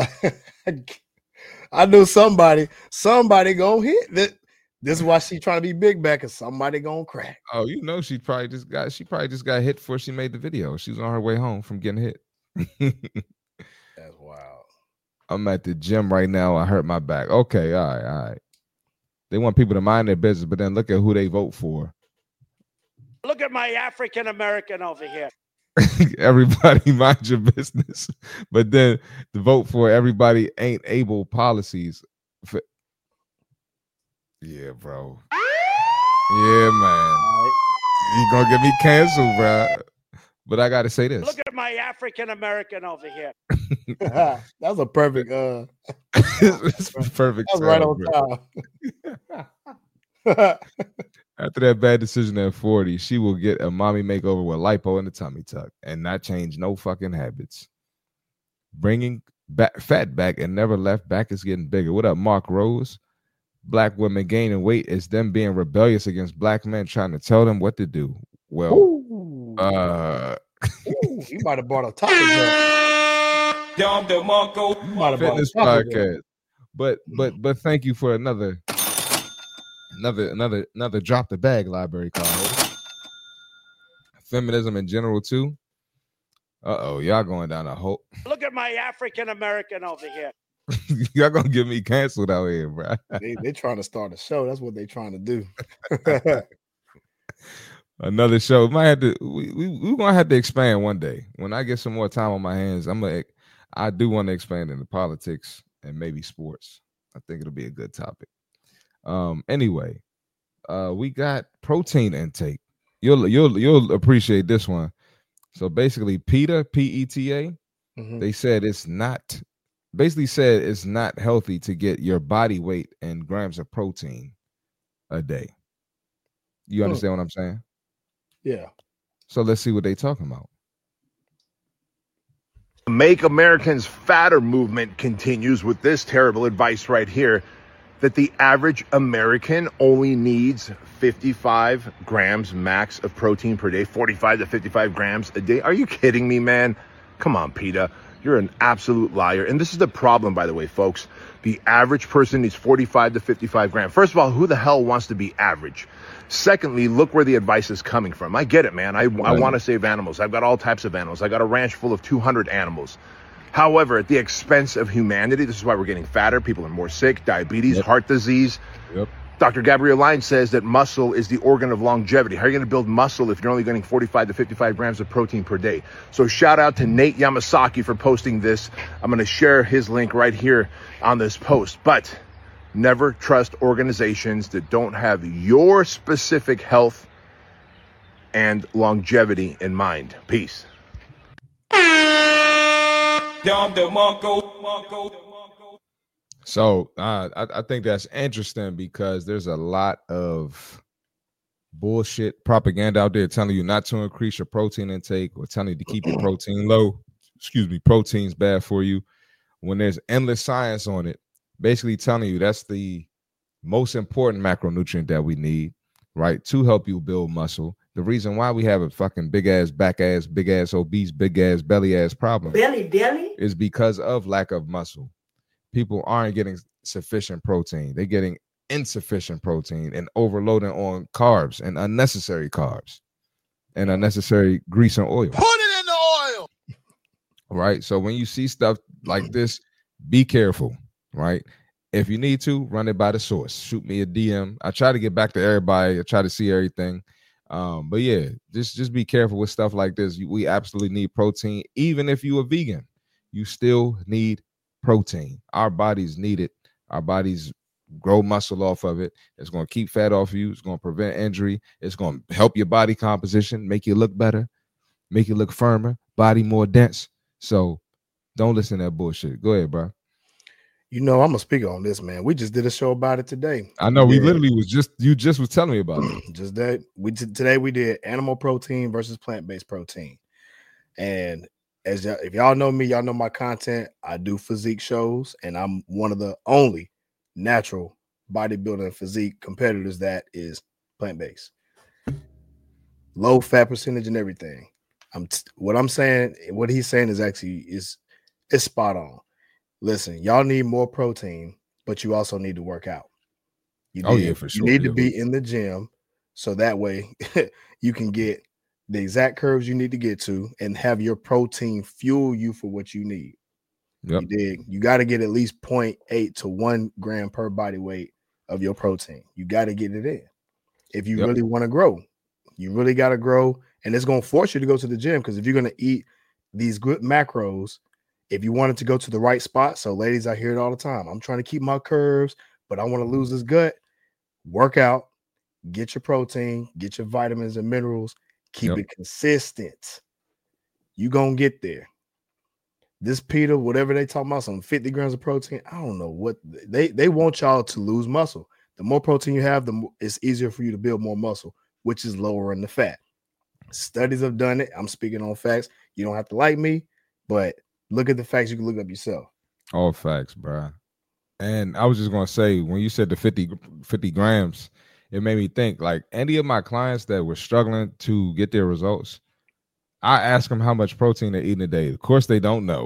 I knew somebody gonna hit that. This is why she trying to be big back, and somebody gonna crack. Oh, you know, she probably just got hit before she made the video. She was on her way home from getting hit. That's wild. I'm at the gym right now. I hurt my back. Okay, all right. They want people to mind their business, but then look at who they vote for. Look at my African American over here. Everybody mind your business, but then the vote for everybody ain't able policies. Yeah, bro. Yeah, man. You gonna get me canceled, bro. But I gotta say this. Look at my African American over here. That was a perfect it's perfect. That was right on time. After that bad decision at 40, she will get a mommy makeover with lipo and a tummy tuck and not change no fucking habits. Bringing fat back and never left back is getting bigger. What up, Mark Rose? Black women gaining weight is them being rebellious against black men trying to tell them what to do. Well, you might have brought a topic up. Fitness podcast. But thank you for another drop the bag library card. Feminism in general too. Y'all going down a hole. Look at my African American over here. Y'all gonna get me canceled out here, bro. They trying to start a show. That's what they trying to do. Another show. Might have to. We're gonna have to expand one day. When I get some more time on my hands, I do want to expand into politics and maybe sports. I think it'll be a good topic. Anyway, we got protein intake. You'll appreciate this one. So basically, PETA, PETA, they said it's not healthy to get your body weight in grams of protein a day. You understand what I'm saying? Yeah. So let's see what they're talking about. Make Americans Fatter movement continues with this terrible advice right here, that the average American only needs 55 grams max of protein per day, 45 to 55 grams a day. Are you kidding me, man? Come on, PETA. You're an absolute liar. And this is the problem, by the way, folks. The average person needs 45 to 55 grams. First of all, who the hell wants to be average? Secondly, look where the advice is coming from. I get it, man. I want to save animals. I've got all types of animals. I got a ranch full of 200 animals. However, at the expense of humanity, this is why we're getting fatter. People are more sick, diabetes, heart disease. Dr. Gabrielle Lyon says that muscle is the organ of longevity. How are you going to build muscle if you're only getting 45 to 55 grams of protein per day? So shout out to Nate Yamasaki for posting this. I'm going to share his link right here on this post. But never trust organizations that don't have your specific health and longevity in mind. Peace. So I think that's interesting because there's a lot of bullshit propaganda out there telling you not to increase your protein intake or telling you to keep your protein low. Protein's bad for you. When there's endless science on it, basically telling you that's the most important macronutrient that we need, right, to help you build muscle. The reason why we have a fucking big ass back ass, big ass obese, big ass belly ass problem is because of lack of muscle. People aren't getting sufficient protein. They're getting insufficient protein and overloading on carbs and unnecessary carbs and unnecessary grease and oil. Put it in the oil. Right. So when you see stuff like this, be careful. Right. If you need to, run it by the source. Shoot me a DM. I try to get back to everybody. I try to see everything. But yeah, just be careful with stuff like this. We absolutely need protein. Even if you're a vegan, you still need protein. Our bodies need it. Our bodies grow muscle off of it. It's going to keep fat off you. It's going to prevent injury. It's going to help your body composition, make you look better, make you look firmer, body more dense. So don't listen to that bullshit. Go ahead, bro. You know, I'm gonna speak on this, man. We just did a show about it today. I know we literally was you just was telling me about it. Just that today we did animal protein versus plant-based protein. And if y'all know me, y'all know my content. I do physique shows, and I'm one of the only natural bodybuilding physique competitors that is plant-based. Low fat percentage and everything. What I'm saying, what he's saying is actually is spot on. Listen, y'all need more protein, but you also need to work out. For sure. You need to be in the gym so that way you can get the exact curves you need to get to and have your protein fuel you for what you need. Yep. You got to get at least 0.8 to 1 gram per body weight of your protein. You got to get it in. If you really want to grow, you really got to grow. And it's going to force you to go to the gym because if you're going to eat these good macros, if you wanted to go to the right spot, so ladies, I hear it all the time. I'm trying to keep my curves, but I want to lose this gut. Work out, get your protein, get your vitamins and minerals, keep it consistent. You going to get there. This PETA, whatever they talking about, some 50 grams of protein, I don't know what they want y'all to lose muscle. The more protein you have, the more it's easier for you to build more muscle, which is lowering the fat. Studies have done it. I'm speaking on facts. You don't have to like me, but look at the facts. You can look up yourself. All facts, bro. And I was just going to say, when you said the 50 grams, it made me think, like, any of my clients that were struggling to get their results, I ask them how much protein they're eating a day. Of course, they don't know.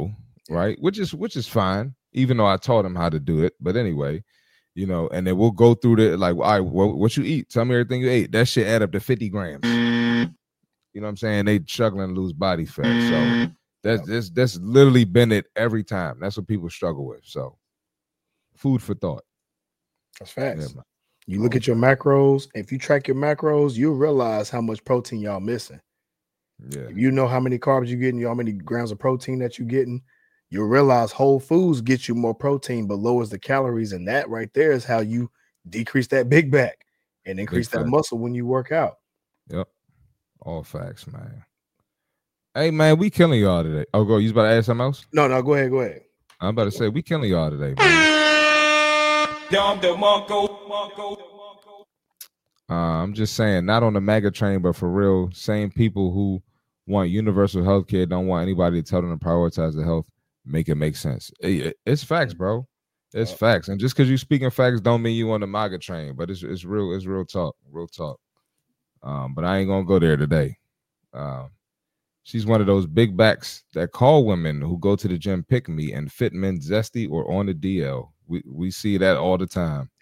right? Which is fine, even though I taught him how to do it. But anyway, you know, and then we'll go through the like, all right, what you eat? Tell me everything you ate. That shit add up to 50 grams. You know what I'm saying? They struggling to lose body fat. So that's literally been it every time. That's what people struggle with. So food for thought. That's facts. Yeah, you look at your macros. If you track your macros, you'll realize how much protein y'all missing. Yeah. If you know how many carbs you're getting, how many grams of protein that you're getting, you'll realize Whole Foods gets you more protein but lowers the calories. And that right there is how you decrease that big back and increase that muscle when you work out. Yep. All facts, man. Hey, man, we killing y'all today. Oh, go. You about to ask something else? No, go ahead. I'm about to say we killing y'all today, man. I'm just saying, not on the MAGA train, but for real, same people who want universal health care don't want anybody to tell them to prioritize their health. Make it make sense. It's facts, bro. It's facts. And just because you speaking facts don't mean you on the MAGA train, but it's real talk. But I ain't gonna go there today. She's one of those big backs that call women who go to the gym pick me and fit men zesty or on the DL. We see that all the time.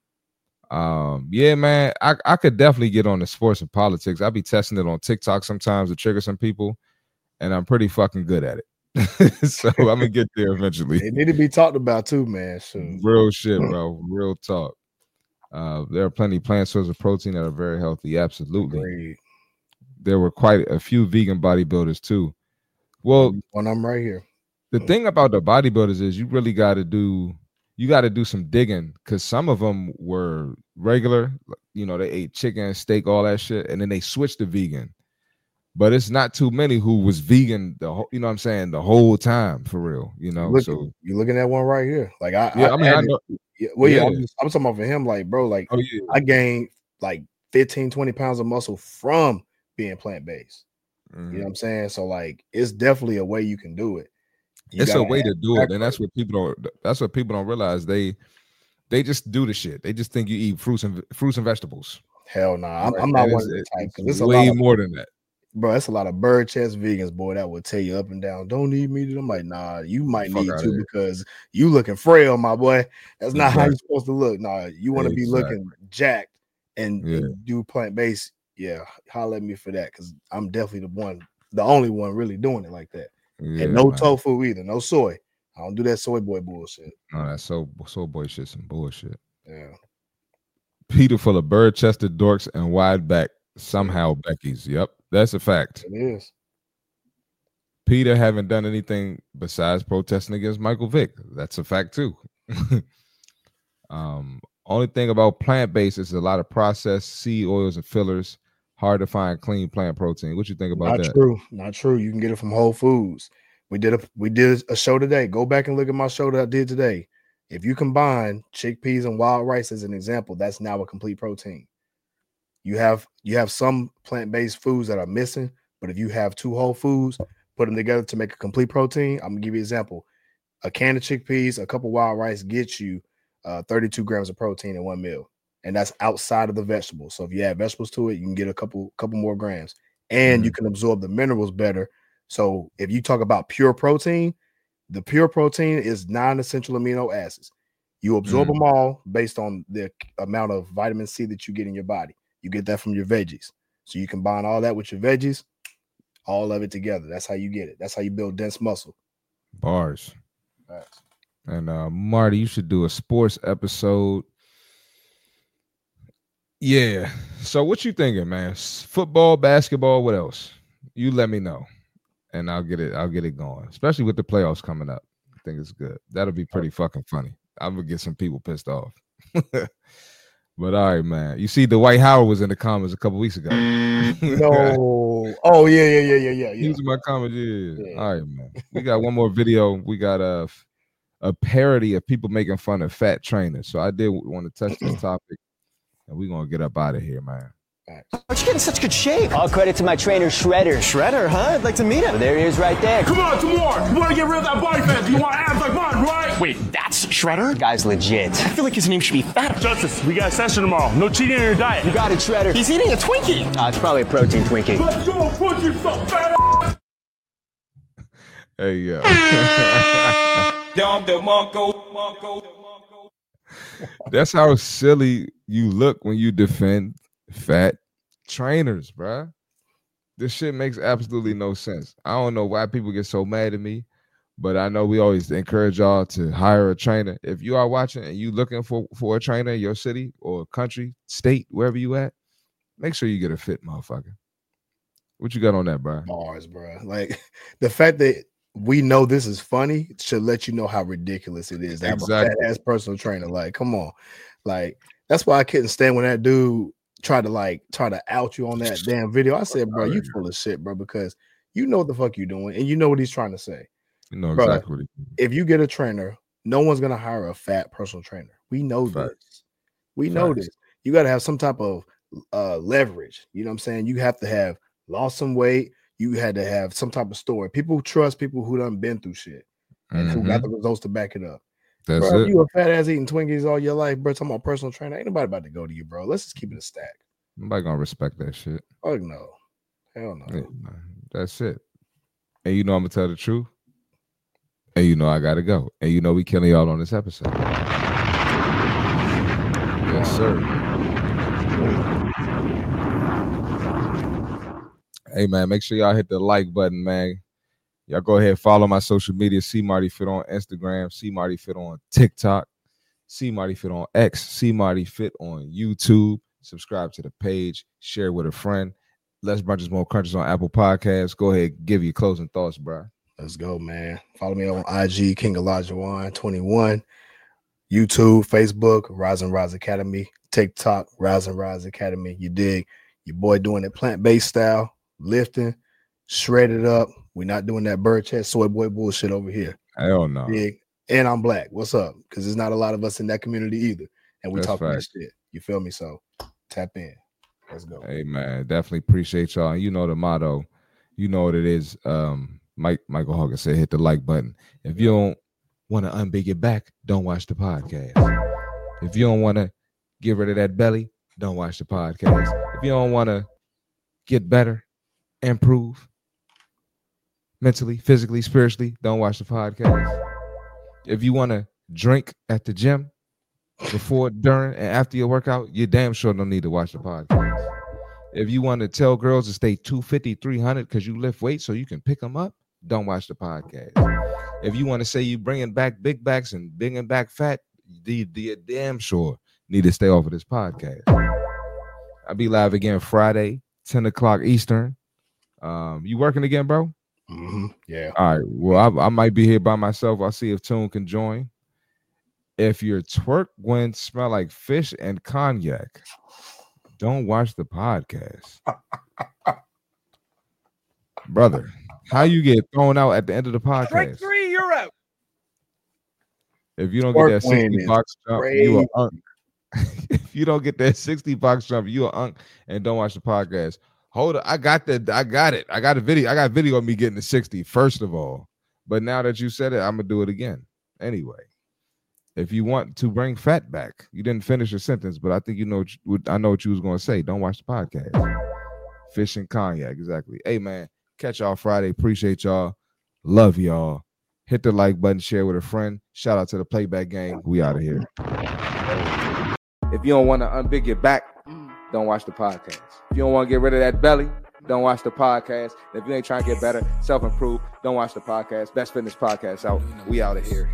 Yeah, man. I could definitely get on the sports and politics. I be testing it on TikTok sometimes to trigger some people, and I'm pretty fucking good at it. So I'm gonna get there eventually. It need to be talked about too, man. Real shit, bro. Real talk. There are plenty of plant sources of protein that are very healthy. Absolutely. Great. There were quite a few vegan bodybuilders too. Well, one of them right here. The thing about the bodybuilders is you really got to do some digging, because some of them were regular, you know, they ate chicken, steak, all that shit, and then they switched to vegan. But it's not too many who was vegan the whole, you know what I'm saying, the whole time, for real, you know. So you're looking at one right here. Like I know. I'm talking about for him, like, bro, like I gained like 15, 20 pounds of muscle from being plant-based. You know what I'm saying? So like it's definitely a way you can do it. It's a way to do it, and that's what people don't realize. They just do the shit. They just think you eat fruits and vegetables. Hell no, I'm not one of the type. It's way more than that, bro. That's a lot of bird chest vegans, boy. That will tell you up and down, don't eat meat. I'm like, nah, you might need to because you looking frail, my boy. That's not how you're supposed to look. Nah, you want to be looking jacked and do plant based. Yeah, holler at me for that, because I'm definitely the only one really doing it like that. Yeah, and no tofu either, no soy. I don't do that soy boy bullshit. No, that's soy boy shit, some bullshit. Yeah. Peter full of bird-chested dorks and wide back, somehow Becky's. Yep, that's a fact. It is. Peter haven't done anything besides protesting against Michael Vick. That's a fact too. Only thing about plant-based is a lot of processed seed oils and fillers. Hard to find clean plant protein. What you think about that? Not true. You can get it from Whole Foods. We did a show today. Go back and look at my show that I did today. If you combine chickpeas and wild rice as an example, that's now a complete protein. You have some plant-based foods that are missing, but if you have two whole foods, put them together to make a complete protein. I'm gonna give you an example. A can of chickpeas, a cup of wild rice gets you 32 grams of protein in one meal. And that's outside of the vegetables. So if you add vegetables to it, you can get a couple more grams, and you can absorb the minerals better. So if you talk about pure protein, the pure protein is non-essential amino acids. You absorb them all based on the amount of vitamin C that you get in your body. You get that from your veggies. So you combine all that with your veggies, all of it together. That's how you get it. That's how you build dense muscle. Bars. And Marty, you should do a sports episode. Yeah. So what you thinking, man? Football, basketball, what else? You let me know, and I'll get it going. Especially with the playoffs coming up. I think it's good. That'll be pretty fucking funny. I'm gonna get some people pissed off. But all right, man. You see, Dwight Howard was in the comments a couple weeks ago. No. Oh yeah. He was in my comments. Yeah. All right, man. We got one more video. We got a parody of people making fun of fat trainers. So I did want to touch this topic. And we're going to get up out of here, man. How'd you get in such good shape? All credit to my trainer, Shredder. Shredder, huh? I'd like to meet him. Well, there he is right there. Come on, some more. You want to get rid of that body fat? You want abs like mine, right? Wait, that's Shredder? Guy's legit. I feel like his name should be Fatter. Justice, we got a session tomorrow. No cheating in your diet. You got it, Shredder. He's eating a Twinkie. It's probably a protein Twinkie. Let's go, put you some fat. Hey, yo. That's how silly you look when you defend fat trainers, bruh. This shit makes absolutely no sense. I don't know why people get so mad at me, but I know we always encourage y'all to hire a trainer. If you are watching and you looking for a trainer in your city or country, state, wherever you at, make sure you get a fit motherfucker. What you got on that, bro? Bars, bro. Like the fact that we know this is funny should let you know how ridiculous it is to have a fat ass personal trainer. Like, come on. Like, that's why I couldn't stand when that dude tried to out you on that damn video. I said, bro, you full of shit, bro, because you know what the fuck you doing and you know what he's trying to say. You know bro, exactly what if you get a trainer, no one's gonna hire a fat personal trainer. We know this. We know this. You got to have some type of leverage. You know what I'm saying? You have to have lost some weight. You had to have some type of story. People trust people who done been through shit and who got the results to back it up. That's bro, it. If you a fat ass eating Twinkies all your life, bro, talking about personal trainer, ain't nobody about to go to you, bro. Let's just keep it a stack. Nobody gonna respect that shit. Oh no. Hell no. Yeah, that's it. And you know I'm gonna tell the truth. And you know I gotta go. And you know we killing y'all on this episode. Yes, sir. Hey man, make sure y'all hit the like button, man. Y'all go ahead, follow my social media. C Marty Fit on Instagram, C Marty Fit on TikTok, C Marty Fit on X, C Marty Fit on YouTube. Subscribe to the page, share with a friend. Less Brunches, More Crunches on Apple Podcasts. Go ahead, give your closing thoughts, bro. Let's go, man. Follow me on IG, King Elijah 21, YouTube, Facebook, Rise and Rise Academy, TikTok, Rise and Rise Academy. You dig? Your boy doing it plant-based style, lifting, shredded up. We're not doing that bird chest soy boy bullshit over here. Hell no. Dig? And I'm black. What's up? Because there's not a lot of us in that community either. And we talk that shit. You feel me? So tap in. Let's go. Hey man, definitely appreciate y'all. You know the motto. You know what it is. Michael Hawkins said, hit the like button. If you don't want to unbig your back, don't watch the podcast. If you don't want to get rid of that belly, don't watch the podcast. If you don't want to get better, improve mentally, physically, spiritually, don't watch the podcast. If you want to drink at the gym before, during, and after your workout, you damn sure don't need to watch the podcast. If you want to tell girls to stay 250, 300 because you lift weights so you can pick them up, don't watch the podcast. If you want to say you bringing back big backs and bringing back fat, you damn sure need to stay off of this podcast. I'll be live again Friday, 10 o'clock Eastern. You working again, bro? Mm-hmm. Yeah. All right. Well, I might be here by myself. I'll see if Tune can join. If your twerk wins smell like fish and cognac, don't watch the podcast. Brother, how you get thrown out at the end of the podcast? Strike 3, you're out. If you don't get that 60 box jump, you are unk. If you don't get that 60 box jump, you are unk and don't watch the podcast. Hold on, I got it. I got a video. I got video of me getting the 60, first of all. But now that you said it, I'm gonna do it again. Anyway, if you want to bring fat back, you didn't finish your sentence, but I think you know I know what you was gonna say. Don't watch the podcast. Fish and cognac, exactly. Hey man, catch y'all Friday. Appreciate y'all. Love y'all. Hit the like button, share with a friend. Shout out to the Playback Gang. We out of here. If you don't want to unbig your back, don't watch the podcast. If you don't want to get rid of that belly, don't watch the podcast. If you ain't trying to get better, self-improve, don't watch the podcast. Best Fitness Podcast out. We out of here.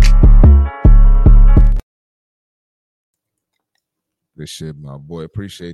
This shit, my boy. Appreciate